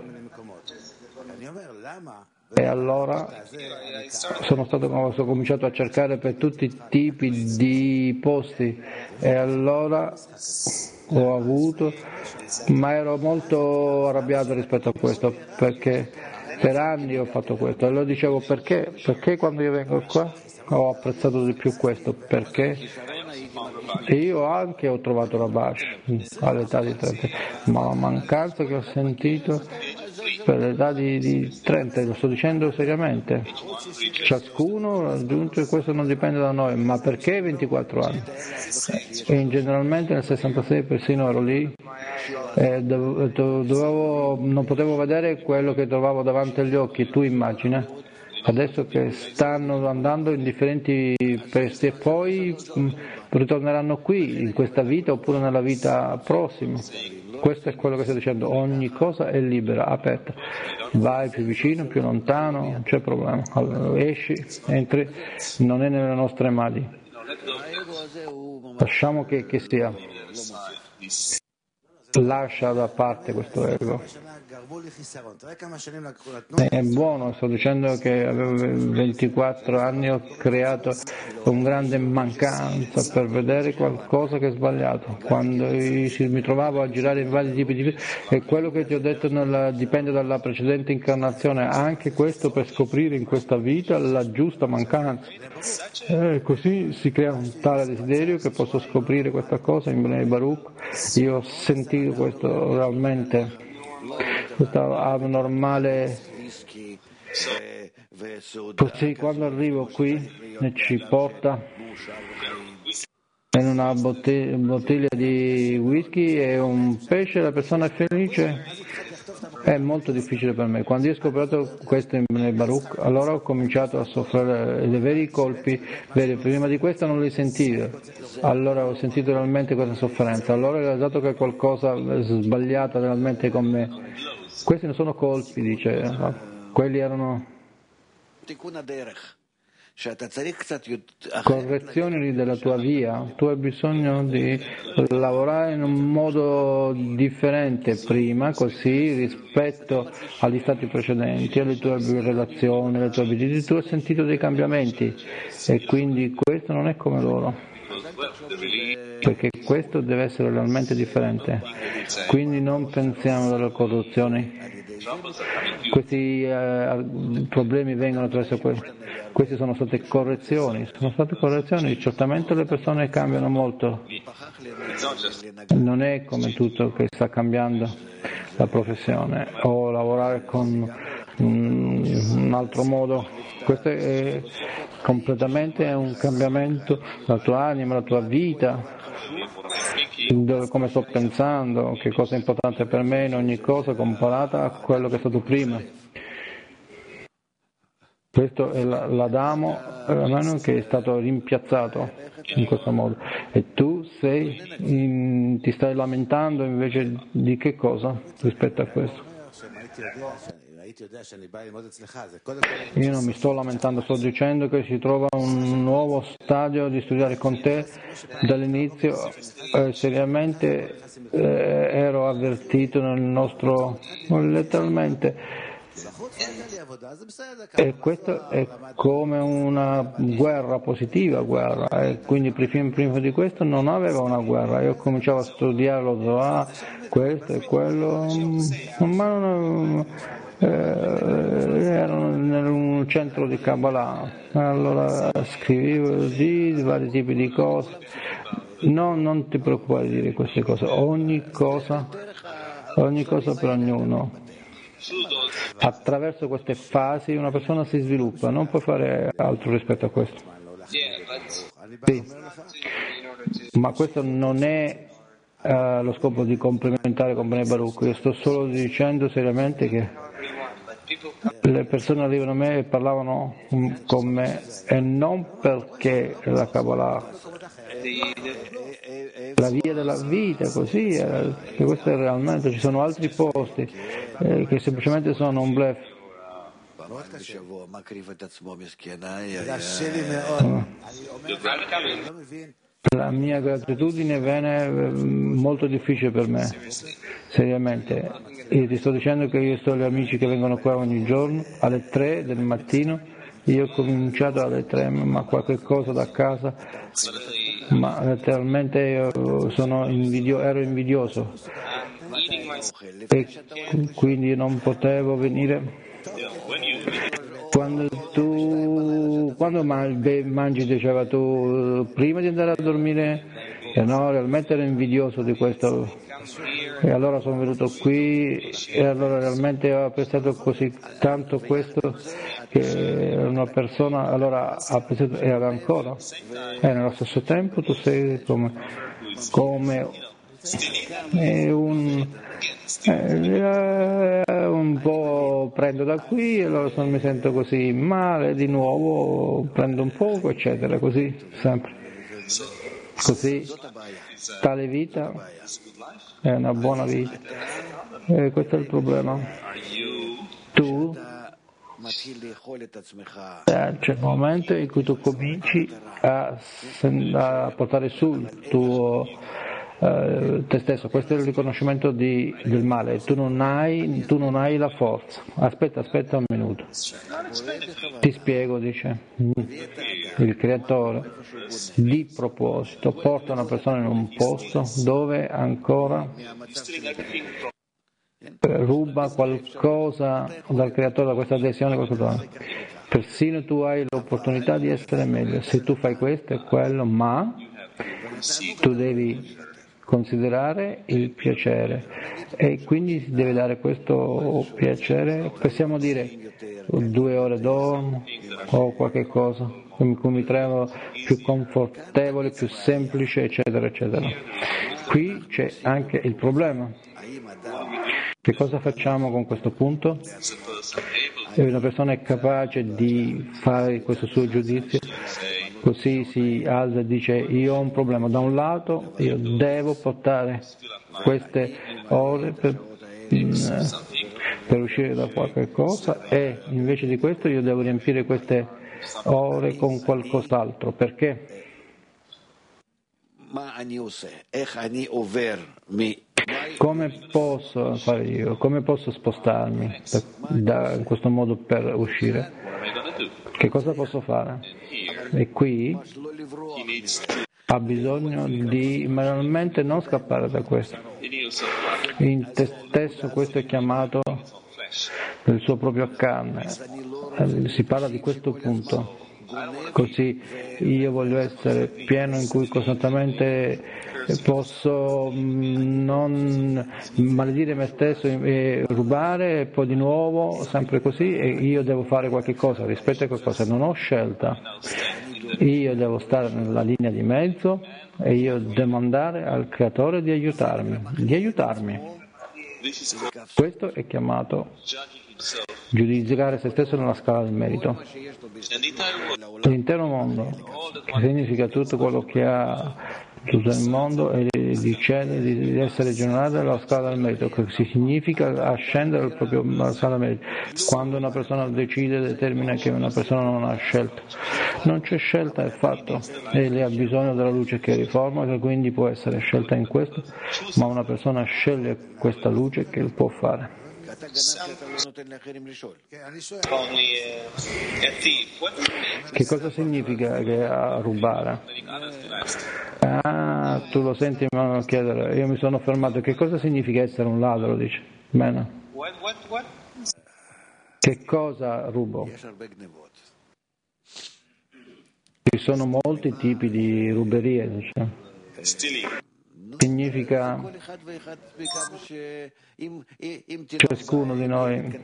e allora ho cominciato a cercare per tutti i tipi di posti, e allora ho avuto, ma ero molto arrabbiato rispetto a questo, perché per anni ho fatto questo, e allora dicevo perché quando io vengo qua ho apprezzato di più questo, perché io anche ho trovato Rabash all'età di 30, ma la mancanza che ho sentito per l'età di 30, lo sto dicendo seriamente, ciascuno ha raggiunto, e questo non dipende da noi, ma perché 24 anni? E generalmente nel 66 persino ero lì, non potevo vedere quello che trovavo davanti agli occhi, tu immagina. Adesso che stanno andando in differenti posti e poi ritorneranno qui in questa vita oppure nella vita prossima. Questo è quello che sto dicendo, ogni cosa è libera, aperta, vai più vicino, più lontano, non c'è problema, allora, esci, entri, non è nelle nostre mani, lasciamo che sia, lascia da parte questo ego. È buono, sto dicendo che avevo 24 anni, ho creato un grande mancanza per vedere qualcosa che è sbagliato. Quando mi trovavo a girare in vari tipi di... E quello che ti ho detto dipende dalla precedente incarnazione, anche questo per scoprire in questa vita la giusta mancanza. Così si crea un tale desiderio che posso scoprire questa cosa in Bnei Baruch. Io ho sentito questo realmente, questo abnormale. Così quando arrivo qui e ci porta in una bottiglia di whisky e un pesce, la persona è felice, è molto difficile per me. Quando io ho scoperto questo in Bnei Baruch, allora ho cominciato a soffrire dei veri colpi veri. Prima di questo non li sentivo, allora ho sentito realmente questa sofferenza, allora ho realizzato che qualcosa è sbagliato realmente con me. Questi non sono colpi, dice, quelli erano correzioni della tua via. Tu hai bisogno di lavorare in un modo differente prima, così rispetto agli stati precedenti, alle tue relazioni, alle tue abitudini. Tu hai sentito dei cambiamenti e quindi questo non è come loro, perché questo deve essere realmente differente. Quindi non pensiamo alle corruzioni. Questi problemi vengono attraverso queste sono state correzioni, certamente le persone cambiano molto, non è come tutto che sta cambiando la professione o lavorare con un altro modo, questo è completamente un cambiamento, la tua anima, la tua vita, come sto pensando, che cosa è importante per me in ogni cosa comparata a quello che è stato prima. Questo è l'Adamo che è stato rimpiazzato in questo modo e tu ti stai lamentando invece di che cosa rispetto a questo? Io non mi sto lamentando, sto dicendo che si trova un nuovo stadio di studiare con te. Dall'inizio seriamente ero avvertito nel nostro, letteralmente, e questo è come una guerra positiva, e quindi prima di questo non aveva una guerra, io cominciavo a studiare lo Zohar, questo e quello, ma ero in un centro di Kabbalah, allora scrivevo di vari tipi di cose. No, non ti preoccupare di dire queste cose, ogni cosa per ognuno. Attraverso queste fasi una persona si sviluppa, non puoi fare altro rispetto a questo. Sì. Ma questo non è lo scopo di complimentare con Bnei Baruch, io sto solo dicendo seriamente che le persone arrivano a me e parlavano con me e non perché la Kabbalah, la via della vita, così, che questo è realmente, ci sono altri posti che semplicemente sono un bluff. La mia gratitudine viene molto difficile per me, seriamente. Io ti sto dicendo che io sto agli amici che vengono qua ogni giorno alle 3 del mattino, io ho cominciato alle 3, ma qualche cosa da casa, ma letteralmente io ero invidioso e quindi non potevo venire. Quando mangi, diceva tu, prima di andare a dormire, no, realmente ero invidioso di questo, e allora sono venuto qui e allora realmente ho apprezzato così tanto questo che una persona allora ha apprezzato e ancora, e nello stesso tempo tu sei come un po' prendo da qui e allora mi sento così male, di nuovo prendo un poco, eccetera, così sempre. Così tale vita è una buona vita, e questo è il problema. Tu c'è il momento in cui tu cominci a portare su il tuo te stesso. Questo è il riconoscimento del male. Tu non hai la forza. Aspetta un minuto. Ti spiego, dice il creatore, di proposito porta una persona in un posto dove ancora ruba qualcosa dal creatore, da questa adesione, qualcosa. Persino tu hai l'opportunità di essere meglio se tu fai questo e quello, ma tu devi considerare il piacere e quindi si deve dare questo piacere. Possiamo dire 2 ore dormo o qualche cosa in cui mi trovo più confortevole, più semplice, eccetera eccetera. Qui c'è anche il problema. Che cosa facciamo con questo punto? Se una persona è capace di fare questo suo giudizio, così si alza e dice: io ho un problema, da un lato io devo portare queste ore per uscire da qualche cosa, e invece di questo io devo riempire queste ore con qualcos'altro. Perché? Come posso fare io? Come posso spostarmi in questo modo per uscire? Che cosa posso fare? E qui ha bisogno di manualmente non scappare da questo. In te stesso questo è chiamato il suo proprio carne. Si parla di questo punto. Così io voglio essere pieno in cui costantemente posso non maledire me stesso e rubare e poi di nuovo sempre così, e io devo fare qualche cosa rispetto a qualcosa, non ho scelta, io devo stare nella linea di mezzo e io devo andare al creatore di aiutarmi. Questo è chiamato giudicare se stesso nella scala del merito. L'intero mondo, che significa tutto quello che ha tutto il mondo, e decide di essere generato nella scala del merito, che significa ascendere alla scala del merito. Quando una persona decide, determina che una persona non ha scelta. Non c'è scelta, è fatto, e lei ha bisogno della luce che riforma, che quindi può essere scelta in questo, ma una persona sceglie questa luce che può fare. Che cosa significa rubare? Tu lo senti chiedere, io mi sono fermato. Che cosa significa essere un ladro? Dice Mena. Che cosa rubo? Ci sono molti tipi di ruberie, dice. Significa ciascuno di noi,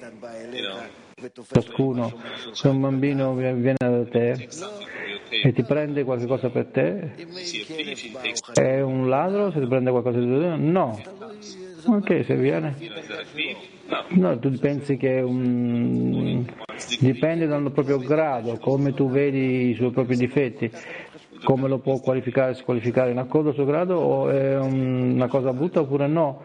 se un bambino viene da te e ti prende qualche cosa per te, è un ladro? Se ti prende qualcosa di te? No. Ok, se viene? No, tu pensi che dipende dal proprio grado, come tu vedi i suoi propri difetti. Come lo può qualificare, squalificare in accordo al suo grado, o è una cosa brutta oppure no?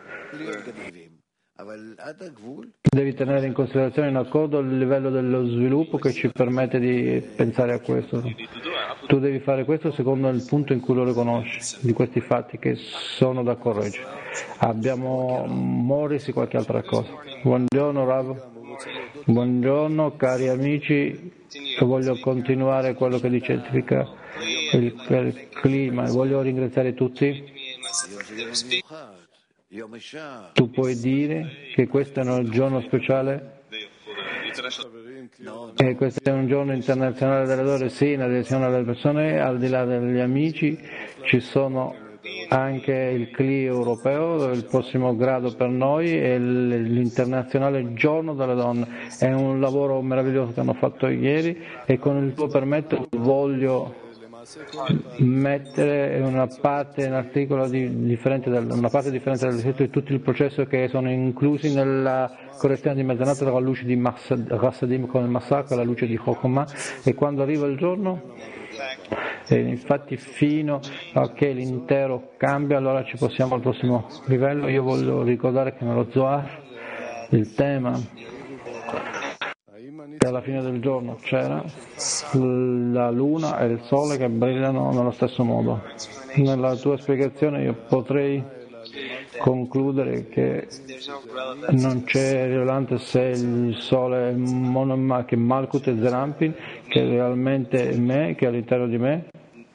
Devi tenere in considerazione in accordo il livello dello sviluppo che ci permette di pensare a questo. Tu devi fare questo secondo il punto in cui lo riconosci, di questi fatti che sono da correggere. Abbiamo Morris e qualche altra cosa. Buongiorno Rav. Buongiorno cari amici, voglio continuare quello che dice il clima, voglio ringraziare tutti. Tu puoi dire che questo è un giorno speciale e questo è un giorno internazionale delle donne? Sì, in adesione alle persone, al di là degli amici ci sono anche il CLI europeo, il prossimo grado per noi, e l'internazionale giorno delle donne. È un lavoro meraviglioso che hanno fatto ieri, e con il tuo permesso voglio mettere una parte in articolo differente, una parte differente del testo di tutto il processo che sono inclusi nella correzione di mezzanotte dalla luce di Rassadim con il massacro, la luce di Chokmah, e quando arriva il giorno, e infatti fino a che l'intero cambia, allora ci possiamo al prossimo livello. Io voglio ricordare che nello Zohar il tema che alla fine del giorno c'era la luna e il sole che brillano nello stesso modo. Nella tua spiegazione io potrei concludere che non c'è rilevante se il Sole è che Malkut e Zerampin, che è realmente me, che è all'interno di me,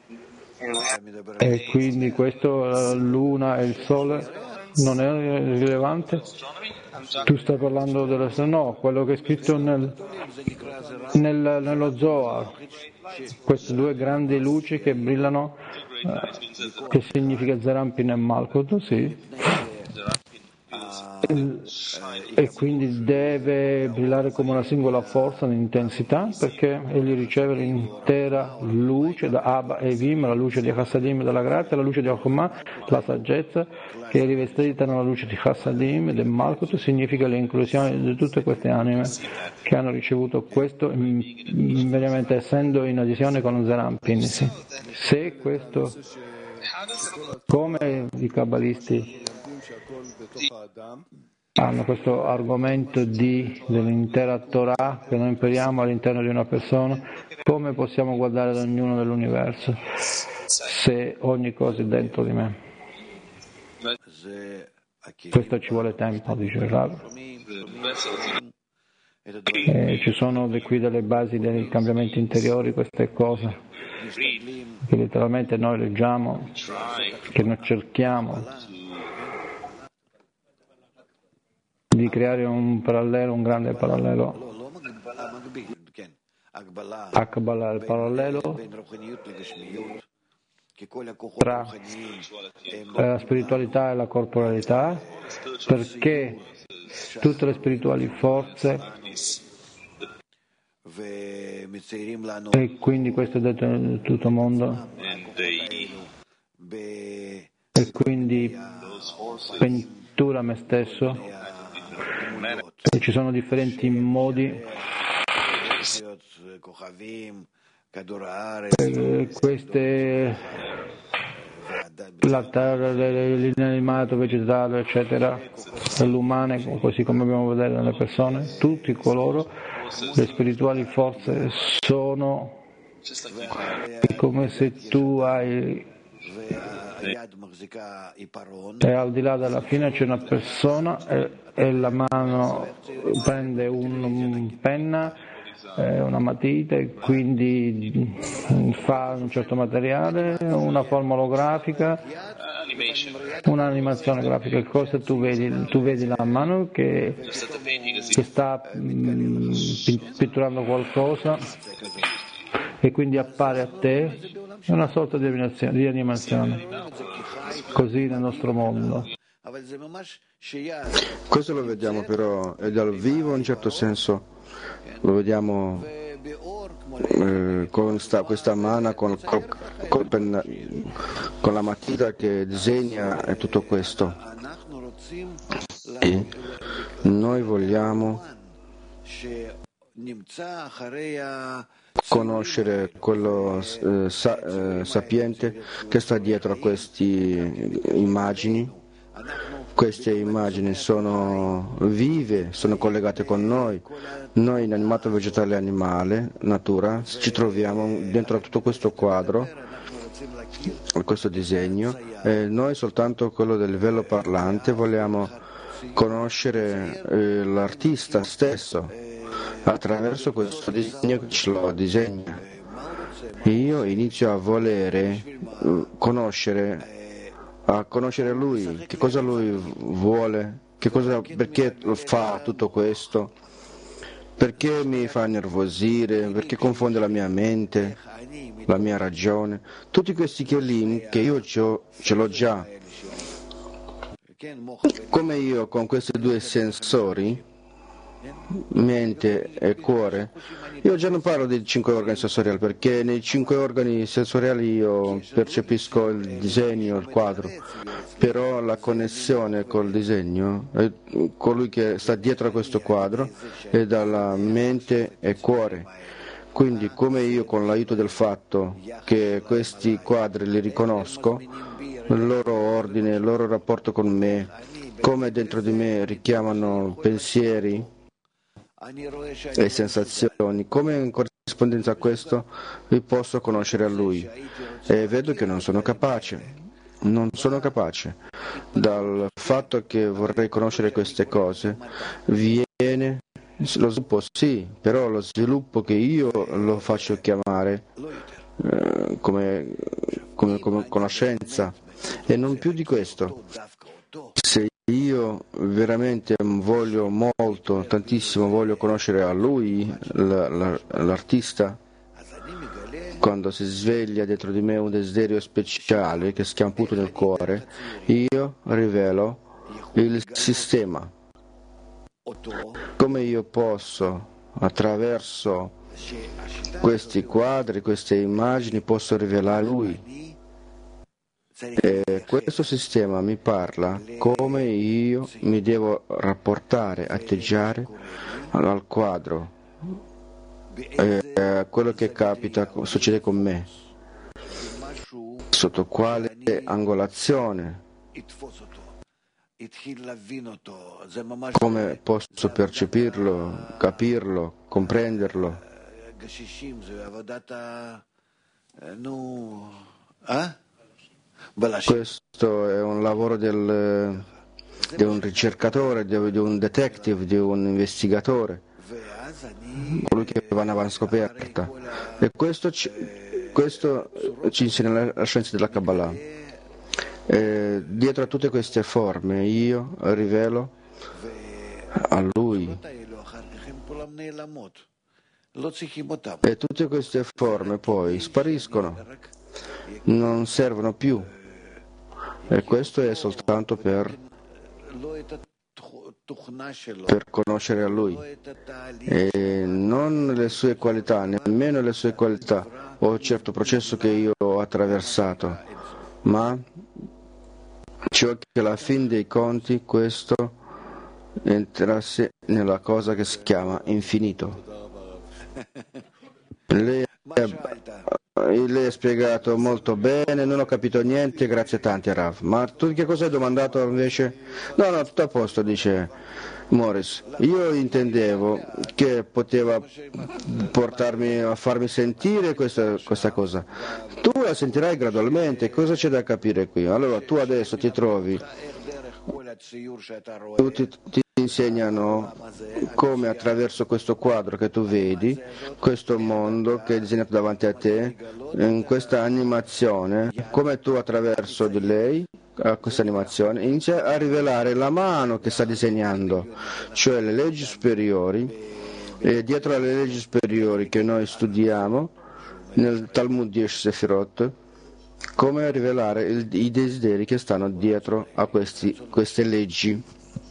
e quindi questo, la Luna e il Sole, non è rilevante? Tu stai parlando no, quello che è scritto nello Zohar, queste due grandi luci che brillano, che significa Zerampin e Malkut, sì. E quindi deve brillare come una singola forza in intensità, perché egli riceve l'intera luce da Abba e Vim, la luce di Chassadim della grazia, la luce di Chokhmah, la saggezza, che è rivestita nella luce di Chassadim e del Malkut, significa l'inclusione di tutte queste anime che hanno ricevuto questo, veramente essendo in adesione con Zerampin. Se questo, come i kabbalisti hanno questo argomento dell'intera Torah che noi impariamo all'interno di una persona, come possiamo guardare ad ognuno dell'universo se ogni cosa è dentro di me? Questo ci vuole tempo, dice il Rav. Ci sono qui delle basi dei cambiamenti interiori, queste cose che letteralmente noi leggiamo, che noi cerchiamo di creare un parallelo, un grande parallelo. Akbala, il parallelo tra la spiritualità e la corporalità, perché tutte le spirituali forze, e quindi questo è detto in tutto il mondo, e quindi pentura me stesso, e ci sono differenti modi. Queste, la terra, l'inanimato, vegetale, eccetera, l'umane, così come abbiamo vedere nelle persone, tutti coloro, le spirituali forze sono come se tu hai, e al di là della fine c'è una persona e la mano prende un penna, una matita, e quindi fa un certo materiale, una forma olografica, un'animazione grafica. Cosa tu vedi la mano che sta pitturando qualcosa, e quindi appare a te una sorta di animazione, così nel nostro mondo. Questo lo vediamo però è dal vivo, in un certo senso lo vediamo con questa mano, con la matita che disegna e tutto questo. E noi vogliamo conoscere quello sapiente che sta dietro a queste immagini. Queste immagini sono vive, sono collegate con noi. Noi in animato, vegetale e animale, natura, ci troviamo dentro a tutto questo quadro, questo disegno, e noi soltanto quello del velo parlante vogliamo conoscere l'artista stesso attraverso questo disegno che ce lo disegna. Io inizio a volere conoscere lui, che cosa lui vuole, perché lo fa tutto questo, perché mi fa nervosire, perché confonde la mia mente, la mia ragione. Tutti questi kelim che io ce l'ho già, come io con questi due sensori, mente e cuore. Io già non parlo dei 5 organi sensoriali, perché nei 5 organi sensoriali io percepisco il disegno, il quadro, però la connessione col disegno, colui che sta dietro a questo quadro, è dalla mente e cuore. Quindi come io, con l'aiuto del fatto che questi quadri li riconosco, il loro ordine, il loro rapporto con me, come dentro di me richiamano pensieri e sensazioni, come corrispondenza a questo vi posso conoscere a Lui. E vedo che non sono capace. Non sono capace. Dal fatto che vorrei conoscere queste cose viene lo sviluppo, sì, però lo sviluppo che io lo faccio chiamare come conoscenza e non più di questo. Se io veramente voglio molto, tantissimo, voglio conoscere a lui, l'artista, quando si sveglia dentro di me un desiderio speciale che scamputo nel cuore, io rivelo il sistema. Come io posso, attraverso questi quadri, queste immagini, posso rivelare lui. E questo sistema mi parla come io mi devo rapportare, atteggiare al quadro. Quello che capita, succede con me, sotto quale angolazione, come posso percepirlo, capirlo, comprenderlo. Questo è un lavoro di un ricercatore, di un detective, di un investigatore, colui che va in avanscoperta. E questo ci insegna la scienza della Kabbalah. Dietro a tutte queste forme io rivelo a Lui. E tutte queste forme poi spariscono, non servono più. E questo è soltanto per conoscere a Lui. E non le sue qualità, nemmeno le sue qualità o un certo processo che io ho attraversato, ma ciò che alla fin dei conti questo entrasse nella cosa che si chiama infinito. Lei ha spiegato molto bene, non ho capito niente, grazie tanti Rav. Ma tu che cosa hai domandato invece? No, tutto a posto, dice Morris. Io intendevo che poteva portarmi a farmi sentire questa cosa. Tu la sentirai gradualmente, cosa c'è da capire qui? Allora tu adesso ti trovi, ti insegnano come attraverso questo quadro che tu vedi, questo mondo che è disegnato davanti a te, in questa animazione, come tu attraverso di lei, a questa animazione, inizia a rivelare la mano che sta disegnando, cioè le leggi superiori, e dietro alle leggi superiori che noi studiamo nel Talmud di Sefirot, come rivelare i desideri che stanno dietro a queste leggi.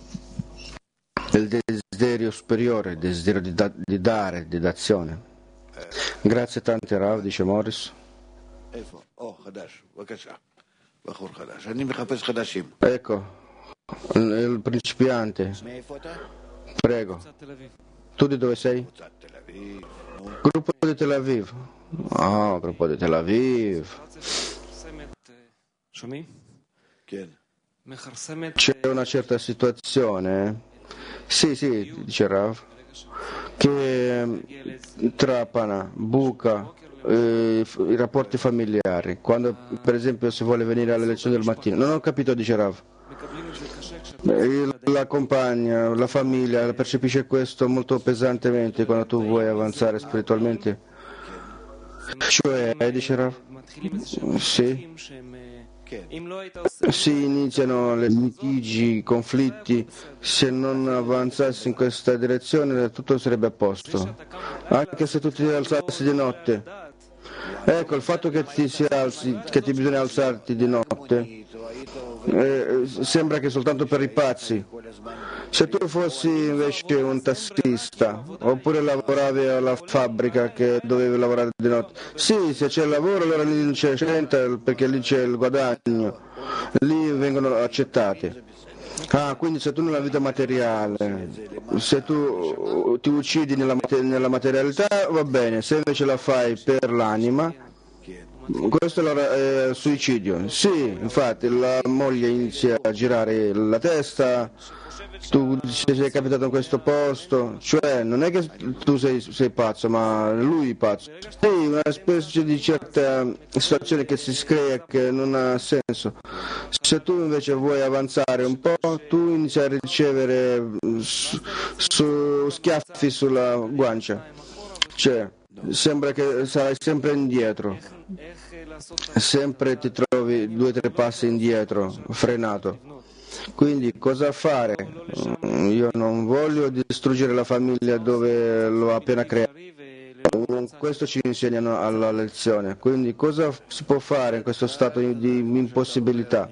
Il desiderio superiore, il desiderio di dare, di d'azione. Grazie tante Rav, dice Morris. Ecco, il principiante. Prego. Tu di dove sei? Gruppo di Tel Aviv. Gruppo di Tel Aviv. C'è una certa situazione, sì, dice Rav, che trapana, buca i rapporti familiari, quando per esempio si vuole venire alle lezioni del mattino. Non ho capito, dice Rav. La compagna, la famiglia percepisce questo molto pesantemente quando tu vuoi avanzare spiritualmente. Cioè, dice Rav, sì. Si iniziano le litigi, i conflitti, se non avanzassi in questa direzione tutto sarebbe a posto, anche se tu ti alzassi di notte. Ecco, il fatto che ti bisogna alzarti di notte sembra che soltanto per i pazzi. Se tu fossi invece un tassista oppure lavoravi alla fabbrica che dovevi lavorare di notte, sì, se c'è il lavoro allora lì non c'è niente perché lì c'è il guadagno, lì vengono accettati. Quindi se tu nella vita materiale, se tu ti uccidi nella materialità va bene, se invece la fai per l'anima, questo è suicidio. Sì, infatti la moglie inizia a girare la testa tu sei capitato in questo posto, cioè non è che tu sei pazzo, ma lui è pazzo. Sì, una specie di certa situazione che si crea che non ha senso. Se tu invece vuoi avanzare un po', tu inizi a ricevere schiaffi sulla guancia, cioè sembra che sarai sempre indietro, sempre ti trovi 2 o 3 passi indietro, frenato. Quindi cosa fare? Io non voglio distruggere la famiglia dove l'ho appena creata. Questo ci insegnano alla lezione. Quindi cosa si può fare in questo stato di impossibilità?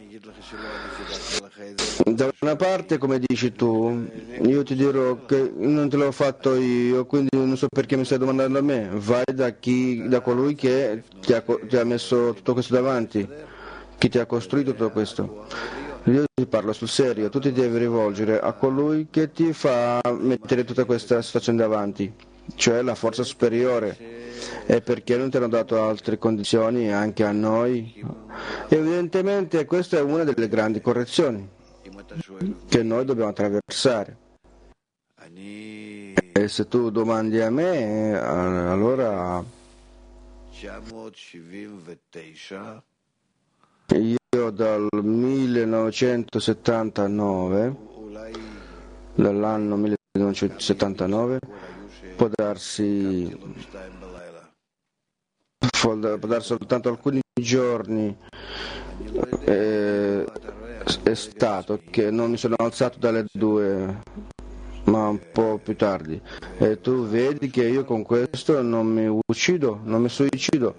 Da una parte, come dici tu, io ti dirò che non te l'ho fatto io, quindi non so perché mi stai domandando a me. Vai da colui che ti ha messo tutto questo davanti, chi ti ha costruito tutto questo. Io ti parlo sul serio, tu ti devi rivolgere a colui che ti fa mettere tutta questa situazione davanti, cioè la forza superiore. E perché non ti hanno dato altre condizioni anche a noi? Evidentemente questa è una delle grandi correzioni che noi dobbiamo attraversare. E se tu domandi a me, allora io dal 1979, dall'anno 1979, può darsi soltanto alcuni giorni è stato che non mi sono alzato dalle 2, ma un po' più tardi, e tu vedi che io con questo non mi uccido, non mi suicido,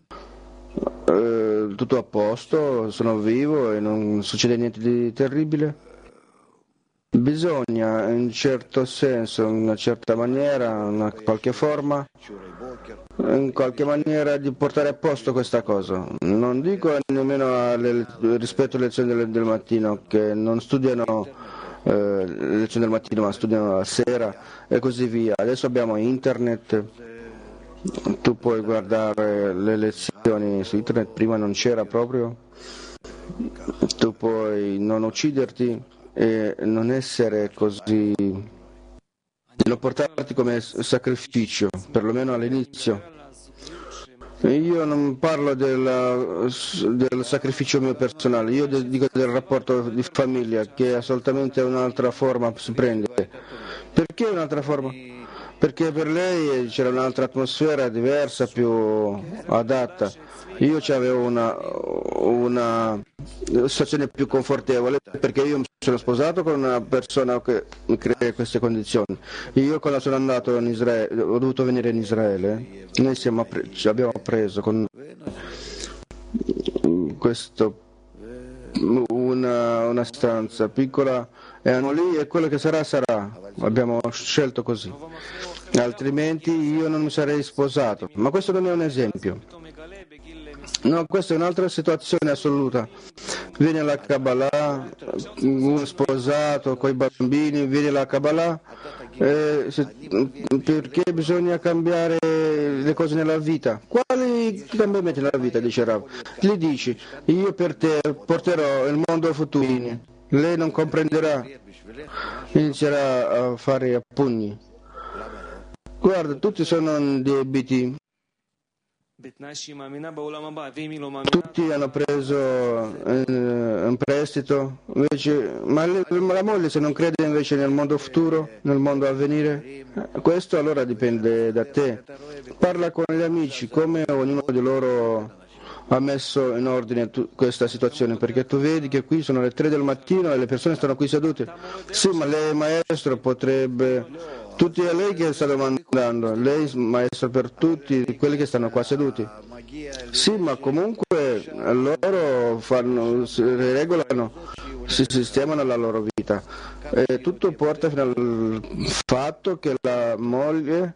tutto a posto, sono vivo e non succede niente di terribile. Bisogna in un certo senso, in una certa maniera, in una qualche forma, in qualche maniera di portare a posto questa cosa. Non dico nemmeno rispetto alle lezioni del mattino, che non studiano le lezioni del mattino ma studiano la sera e così via. Adesso abbiamo internet, tu puoi guardare le lezioni su internet, prima non c'era proprio, tu puoi non ucciderti e non essere così, non portarti come sacrificio, perlomeno all'inizio. Io non parlo del sacrificio mio personale, io dico del rapporto di famiglia, che assolutamente un'altra forma si prende. Perché un'altra forma? Perché per lei c'era un'altra atmosfera diversa, più adatta. Io avevo una situazione più confortevole perché io mi sono sposato con una persona che mi crea queste condizioni. Io quando sono andato in Israele, ho dovuto venire in Israele, noi ci abbiamo preso con questo una stanza piccola e hanno lì e quello che sarà sarà. Abbiamo scelto così. Altrimenti io non mi sarei sposato. Ma questo non è un esempio. No, questa è un'altra situazione assoluta. Viene la Kabbalah, uno sposato con i bambini, viene la Kabbalah, perché bisogna cambiare le cose nella vita. Quali cambiamenti nella vita, dice Rav? Gli dici, io per te porterò il mondo futuro, lei non comprenderà, inizierà a fare a pugni. Guarda, tutti sono in debiti. Tutti hanno preso un prestito, invece, ma la moglie se non crede invece nel mondo futuro, nel mondo a venire, questo allora dipende da te. Parla con gli amici, come ognuno di loro ha messo in ordine questa situazione, perché tu vedi che qui sono le 3 del mattino e le persone stanno qui sedute. Sì, ma lei maestro potrebbe... Tutti a lei che sta domandando, lei maestro per tutti quelli che stanno qua seduti. Sì, ma comunque loro si regolano, si sistemano la loro vita. E tutto porta fino al fatto che la moglie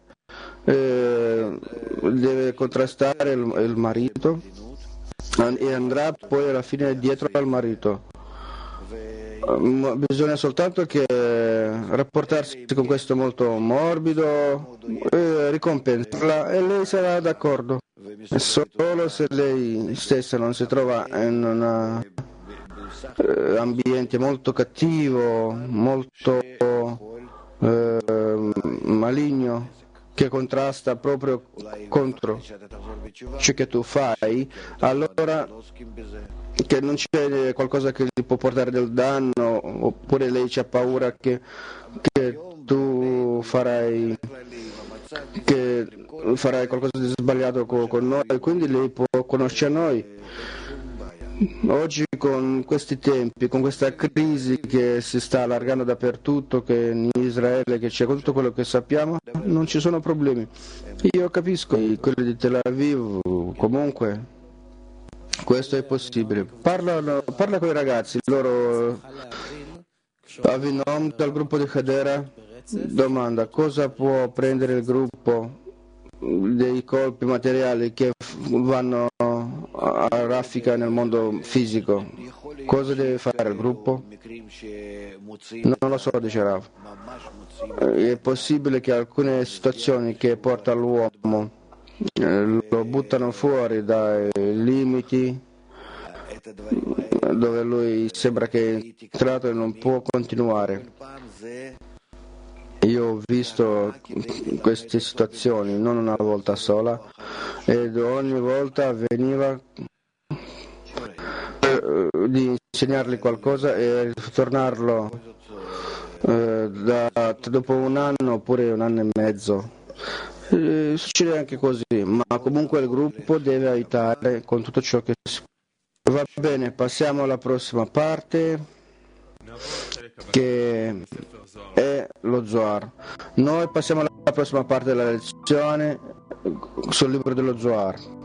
deve contrastare il marito e andrà poi alla fine dietro al marito. Bisogna soltanto che rapportarsi con questo molto morbido, ricompensarla e lei sarà d'accordo. Solo se lei stessa non si trova in una ambiente molto cattivo, molto maligno, che contrasta proprio contro ciò che tu fai, allora che non c'è qualcosa che gli può portare del danno, oppure lei c'ha paura che tu farai qualcosa di sbagliato con noi, quindi lei può conoscere noi. Oggi con questi tempi, con questa crisi che si sta allargando dappertutto, che in Israele, che c'è, con tutto quello che sappiamo, non ci sono problemi. Io capisco quelli di Tel Aviv, comunque questo è possibile. Parla con i ragazzi, loro Avinom dal gruppo di Hadera domanda cosa può prendere il gruppo dei colpi materiali che vanno a raffica nel mondo fisico. Cosa deve fare il gruppo? Non lo so, dice Rav. È possibile che alcune situazioni che portano l'uomo lo buttano fuori dai limiti dove lui sembra che è entrato e non può continuare. Io ho visto queste situazioni non una volta sola ed ogni volta avveniva di insegnargli qualcosa e tornarlo dopo un anno oppure un anno e mezzo. Succede anche così, ma comunque il gruppo deve aiutare con tutto ciò che si può. Va bene, passiamo alla prossima parte, che è lo Zohar. Noi passiamo alla prossima parte della lezione sul libro dello Zohar.